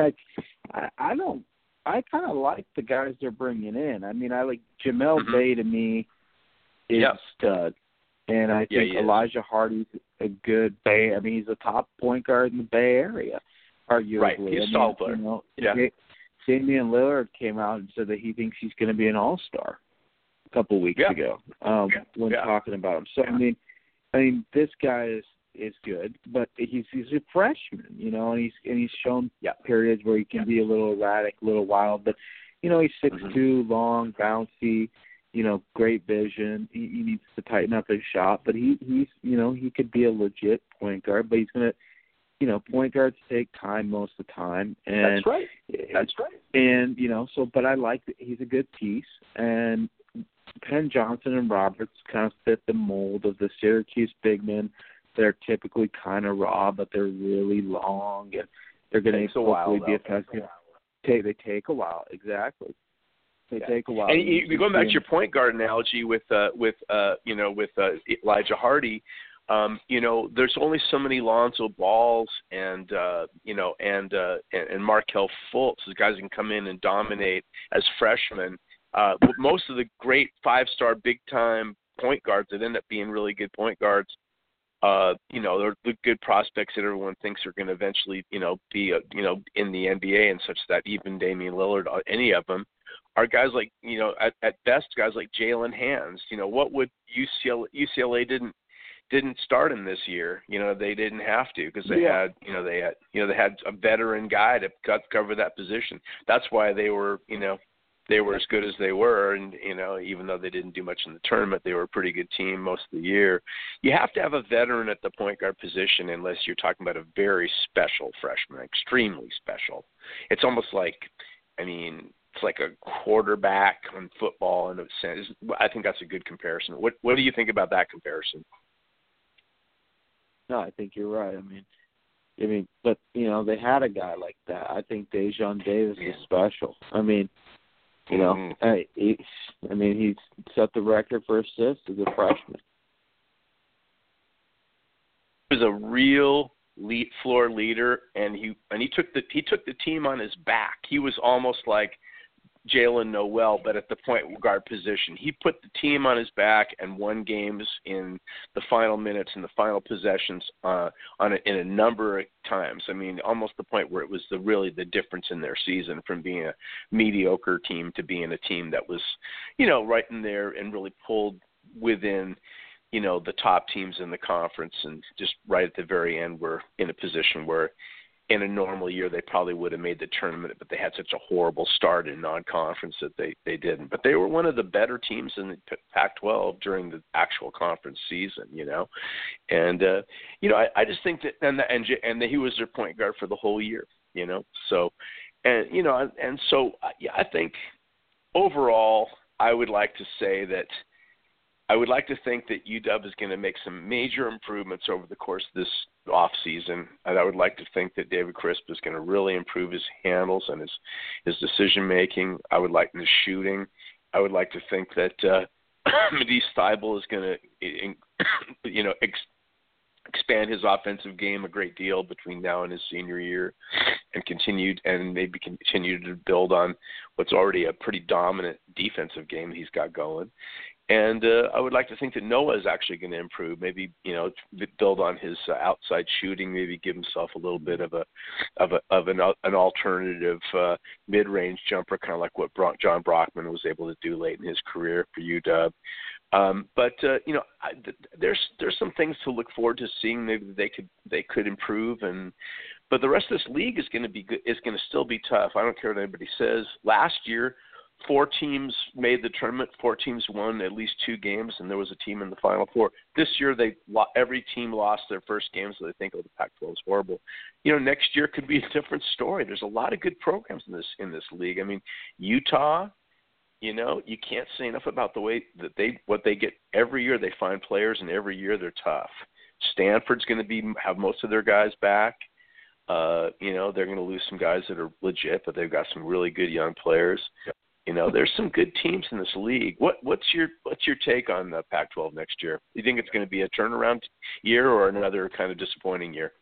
I kind of like the guys they're bringing in. I mean, I like Jamel Bay. To me is stud, and I think Elijah Hardy's a good Bay. I mean, he's a top point guard in the Bay Area, arguably. Right, he's a solid player. Damian Lillard came out and said that he thinks he's going to be an all-star couple weeks ago when talking about him. So I mean, this guy is good, but he's a freshman, and he's shown periods where he can be a little erratic, a little wild, but he's 6'2", long, bouncy, great vision. He needs to tighten up his shot, but he could be a legit point guard, but he's gonna. Point guards take time most of the time, and that's right. And but I like that he's a good piece, and Penn Johnson and Roberts kind of fit the mold of the Syracuse big men. They're typically kind of raw, but they're really long, and they're going to hopefully be effective. They take a while, exactly. They take a while. And going back to your point guard analogy with Elijah Hardy, there's only so many Lonzo Balls and Markelle Fultz, the guys who can come in and dominate as freshmen. Most of the great 5-star big-time point guards that end up being really good point guards, they're the good prospects that everyone thinks are going to eventually, be, in the NBA and such, that even Damian Lillard, any of them, are guys like, at best, guys like Jalen Hands. What would UCLA didn't start him this year. They didn't have to because they had a veteran guy to cover that position. That's why they were as good as they were, and even though they didn't do much in the tournament, they were a pretty good team most of the year. You have to have a veteran at the point guard position unless you're talking about a very special freshman, extremely special. It's almost like, it's like a quarterback on football in a sense. I think that's a good comparison. What do you think about that comparison? No, I think you're right. But they had a guy like that. I think Dejon Davis is special. He's set the record for assists as a freshman. He was a real floor leader, and he took the team on his back. He was almost like Jalen Noel, but at the point guard position. He put the team on his back and won games in the final minutes and the final possessions in a number of times. I mean, almost the point where it was really the difference in their season from being a mediocre team to being a team that was, right in there and really pulled within, the top teams in the conference, and just right at the very end were in a position where in a normal year they probably would have made the tournament, but they had such a horrible start in non-conference that they didn't. But they were one of the better teams in the Pac-12 during the actual conference season, And I just think that and he was their point guard for the whole year, So I think overall I would like to say that I would like to think that UW is going to make some major improvements over the course of this off season, and I would like to think that David Crisp is going to really improve his handles and his decision making. I would like his shooting. I would like to think that Matisse Thybulle is going to, expand his offensive game a great deal between now and his senior year, and maybe continue to build on what's already a pretty dominant defensive game he's got going. And I would like to think that Noah is actually going to improve. Maybe build on his outside shooting. Maybe give himself a little bit of an alternative mid-range jumper, kind of like what John Brockman was able to do late in his career for UW. There's some things to look forward to seeing. Maybe they could improve, but the rest of this league is going to be good. Is going to still be tough. I don't care what anybody says. Last year, 4 teams made the tournament. 4 teams won at least 2 games, and there was a team in the Final Four. This year, every team lost their first game, so they think, the Pac-12 is horrible. Next year could be a different story. There's a lot of good programs in this league. I mean, Utah, you can't say enough about the way that what they get every year. They find players, and every year they're tough. Stanford's going to have most of their guys back. They're going to lose some guys that are legit, but they've got some really good young players. Yep. There's some good teams in this league. What's your take on the Pac-12 next year? Do you think it's going to be a turnaround year or another kind of disappointing year?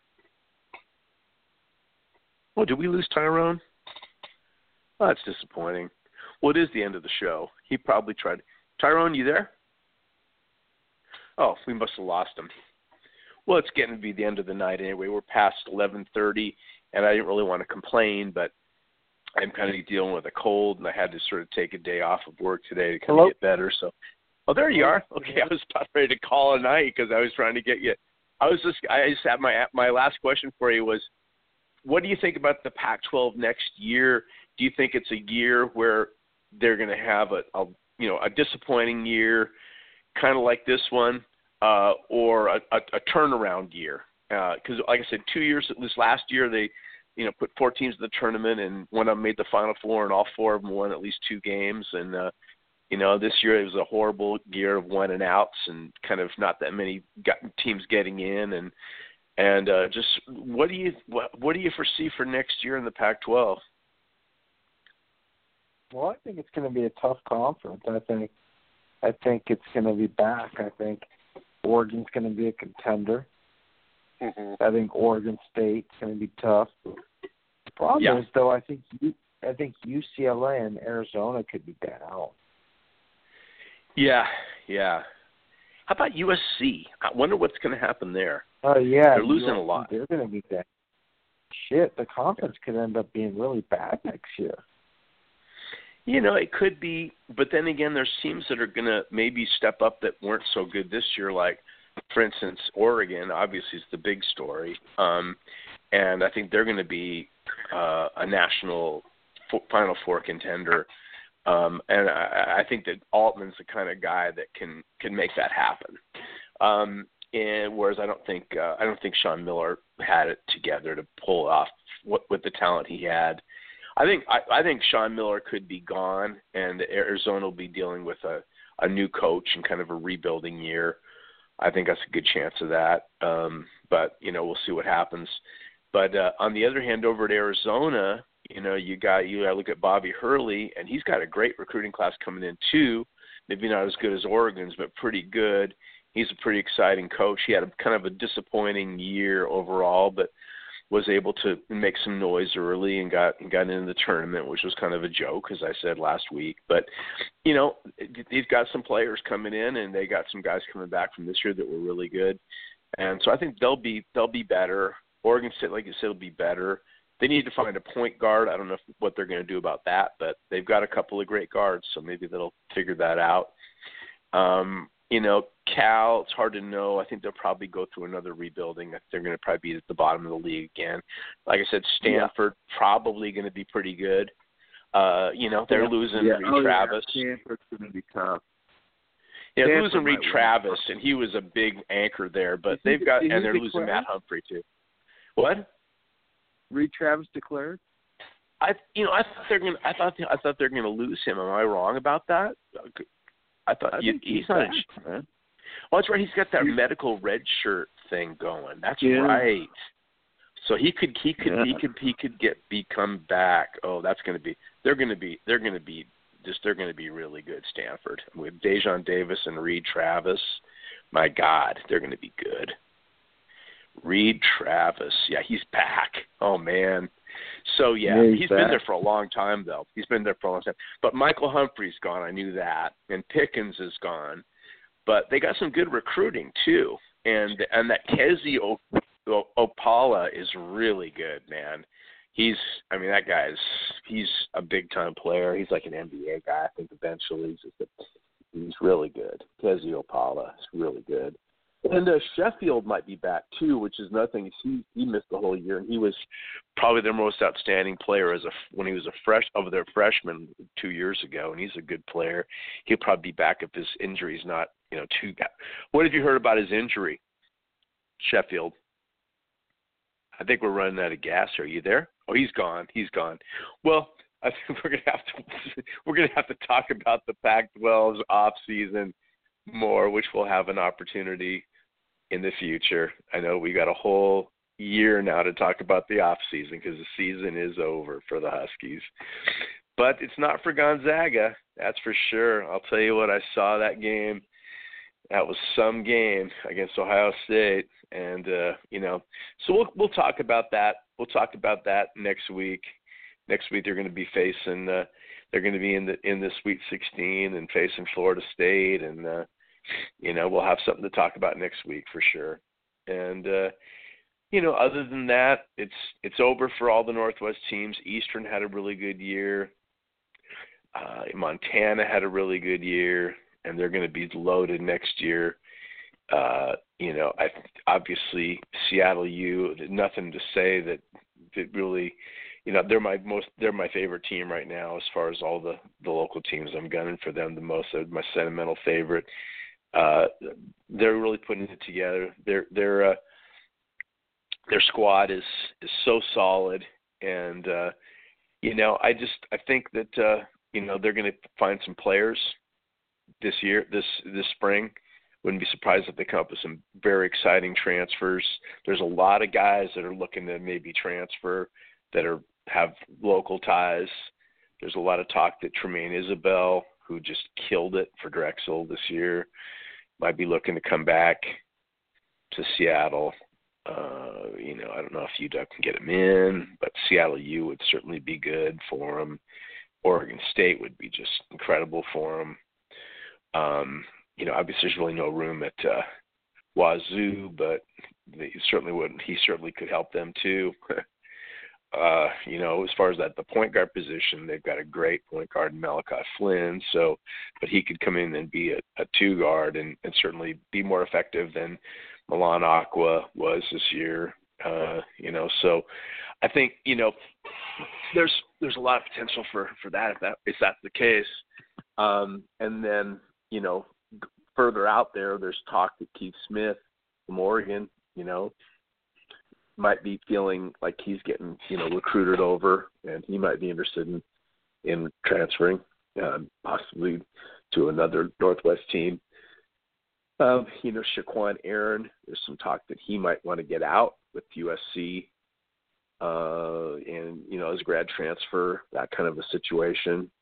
Oh, did we lose Tyrone? Oh, that's disappointing. Well, it is the end of the show. He probably tried. Tyrone, you there? Oh, we must have lost him. Well, it's getting to be the end of the night anyway. We're past 11:30, and I didn't really want to complain, but I'm kind of dealing with a cold, and I had to sort of take a day off of work today to kind of get better. So, there you are. Okay, I was about ready to call a night because I was trying to get you. I just had my last question for you was, what do you think about the Pac-12 next year? Do you think it's a year where they're going to have a disappointing year, kind of like this one, or a turnaround year? Because, like I said, 2 years, this last year they put 4 teams in the tournament, and one of them made the Final Four, and all 4 of them won at least 2 games. And, this year it was a horrible year of one and outs and kind of not that many teams getting in. And just what do you foresee for next year in the Pac-12? Well, I think it's going to be a tough conference. I think it's going to be back. I think Oregon's going to be a contender. Mm-hmm. I think Oregon State's going to be tough. The problem is, though, I think UCLA and Arizona could be down. Yeah. How about USC? I wonder what's going to happen there. Oh, yeah. They're losing a lot. They're going to be down. Shit, the conference could end up being really bad next year. It could be, but then again, there's teams that are going to maybe step up that weren't so good this year, like, for instance, Oregon obviously is the big story, and I think they're going to be a national Final Four contender, and I think that Altman's the kind of guy that can make that happen. And whereas I don't think Sean Miller had it together to pull off with the talent he had. I think Sean Miller could be gone, and Arizona will be dealing with a new coach and kind of a rebuilding year. I think that's a good chance of that. But we'll see what happens. But on the other hand, over at Arizona, you look at Bobby Hurley, and he's got a great recruiting class coming in too. Maybe not as good as Oregon's, but pretty good. He's a pretty exciting coach. He had kind of a disappointing year overall, but was able to make some noise early and got into the tournament, which was kind of a joke, as I said last week. But, you know, they've got some players coming in, and they got some guys coming back from this year that were really good. And so I think they'll be better. Oregon State, like you said, will be better. They need to find a point guard. I don't know what they're going to do about that, but they've got a couple of great guards, so maybe they'll figure that out. You know, Cal, it's hard to know. I think they'll probably go through another rebuilding. They're going to probably be at the bottom of the league again. Like I said, Stanford probably going to be pretty good. You know, they're losing Reed Travis. Stanford's going to be tough. Yeah, they're losing Reed Travis, and he was a big anchor there. But they've got, and they're losing Matt Humphrey too. What? Reed Travis declared? I thought they're going to lose him. Am I wrong about that? I thought he's not. Man. Well, that's right. He's got that medical red shirt thing going. That's right. So he could come back. Oh, that's going to be. They're going to be really good. Stanford with Dejon Davis and Reed Travis. My God, they're going to be good. Reed Travis, yeah, he's back. Oh man. So yeah, he's been there for a long time though. He's been there for a long time. But Michael Humphrey's gone. I knew that, and Pickens is gone. But they got some good recruiting too, and that Kezi Opala is really good, man. He's a big time player. He's like an NBA guy. I think eventually he's really good. Kezi Opala is really good. And Sheffield might be back too, which is nothing. He missed the whole year, and he was probably their most outstanding player when he was their freshman 2 years ago, and he's a good player. He'll probably be back if his injury's not too bad. What have you heard about his injury, Sheffield? I think we're running out of gas. Are you there? Oh, he's gone. Well, I think we're gonna have to talk about the Pac-12's off season more, which we'll have an opportunity in the future. I know we got a whole year now to talk about the off season because the season is over for the Huskies. But it's not for Gonzaga, that's for sure. I'll tell you what, I saw that game. That was some game against Ohio State, and so we'll talk about that. We'll talk about that next week. Next week they're going to be facing. They're going to be in the Sweet 16 and facing Florida State, and we'll have something to talk about next week for sure. And other than that, it's over for all the Northwest teams. Eastern had a really good year. Montana had a really good year, and they're going to be loaded next year. Obviously Seattle U. Nothing to say that really. They're my favorite team right now as far as all the local teams. I'm gunning for them the most. They're my sentimental favorite. They're really putting it together. Their squad is so solid, and I think that they're going to find some players this year, this spring. Wouldn't be surprised if they come up with some very exciting transfers. There's a lot of guys that are looking to maybe transfer that have local ties. There's a lot of talk that Tremaine Isabel, who just killed it for Drexel this year, might be looking to come back to Seattle. I don't know if UW can get him in, but Seattle U would certainly be good for him. Oregon State would be just incredible for him. Obviously there's really no room at Wazoo, but he certainly could help them too. As far as the point guard position, they've got a great point guard in Malachi Flynn. But he could come in and be a two guard and certainly be more effective than Milan Aqua was this year. So I think there's a lot of potential for that if that's the case. And then further out there's talk that Keith Smith from Oregon, might be feeling like he's getting, recruited over, and he might be interested in transferring, possibly to another Northwest team. Shaquan Aaron, there's some talk that he might want to get out with USC, and as a grad transfer, that kind of a situation.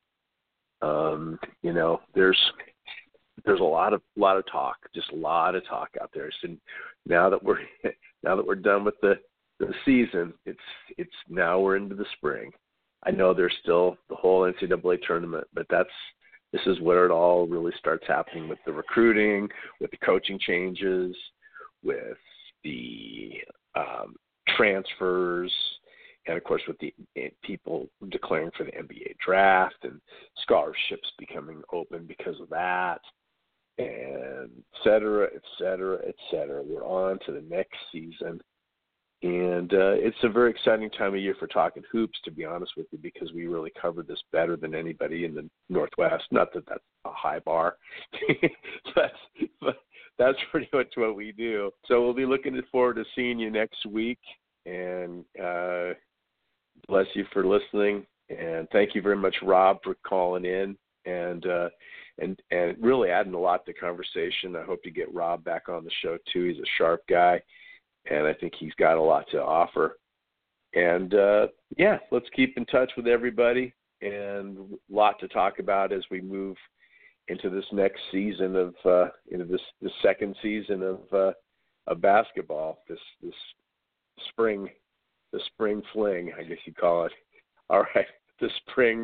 There's a lot of talk, just a lot of talk out there. So now that we're done with the the season. It's now we're into the spring. I know there's still the whole NCAA tournament, but this is where it all really starts happening with the recruiting, with the coaching changes, with the transfers, and of course with the people declaring for the NBA draft and scholarships becoming open because of that, and et cetera, et cetera, et cetera. We're on to the next season. And it's a very exciting time of year for talking hoops, to be honest with you, because we really cover this better than anybody in the Northwest. Not that that's a high bar, but that's pretty much what we do. So we'll be looking forward to seeing you next week. And bless you for listening. And thank you very much, Rob, for calling in and really adding a lot to the conversation. I hope to get Rob back on the show, too. He's a sharp guy. And I think he's got a lot to offer. And, let's keep in touch with everybody, and a lot to talk about as we move into this next season of this second season of basketball, this spring fling, I guess you call it. All right, the spring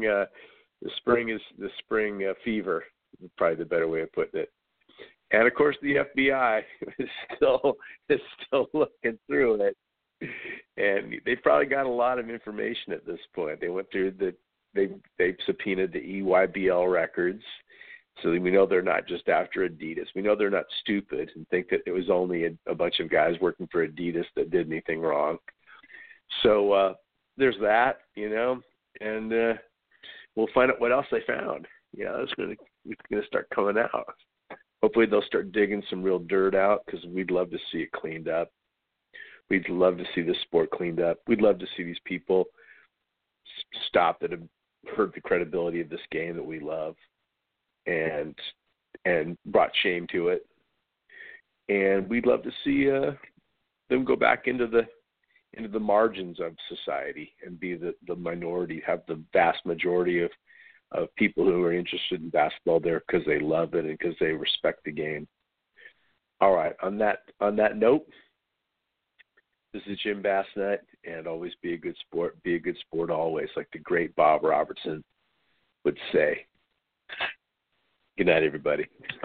fever is probably the better way of putting it. And, of course, the FBI is still looking through it. And they've probably got a lot of information at this point. They went through they've subpoenaed the EYBL records. So we know they're not just after Adidas. We know they're not stupid and think that it was only a bunch of guys working for Adidas that did anything wrong. So there's that, and we'll find out what else they found. It's going to start coming out. Hopefully they'll start digging some real dirt out, because we'd love to see it cleaned up. We'd love to see this sport cleaned up. We'd love to see these people stopped that have hurt the credibility of this game that we love and brought shame to it. And we'd love to see them go back into the margins of society and be the minority, have the vast majority of people who are interested in basketball there because they love it and because they respect the game. All right. On that note, this is Jim Bassnett, and always be a good sport. Be a good sport always, like the great Bob Robertson would say. Good night, everybody.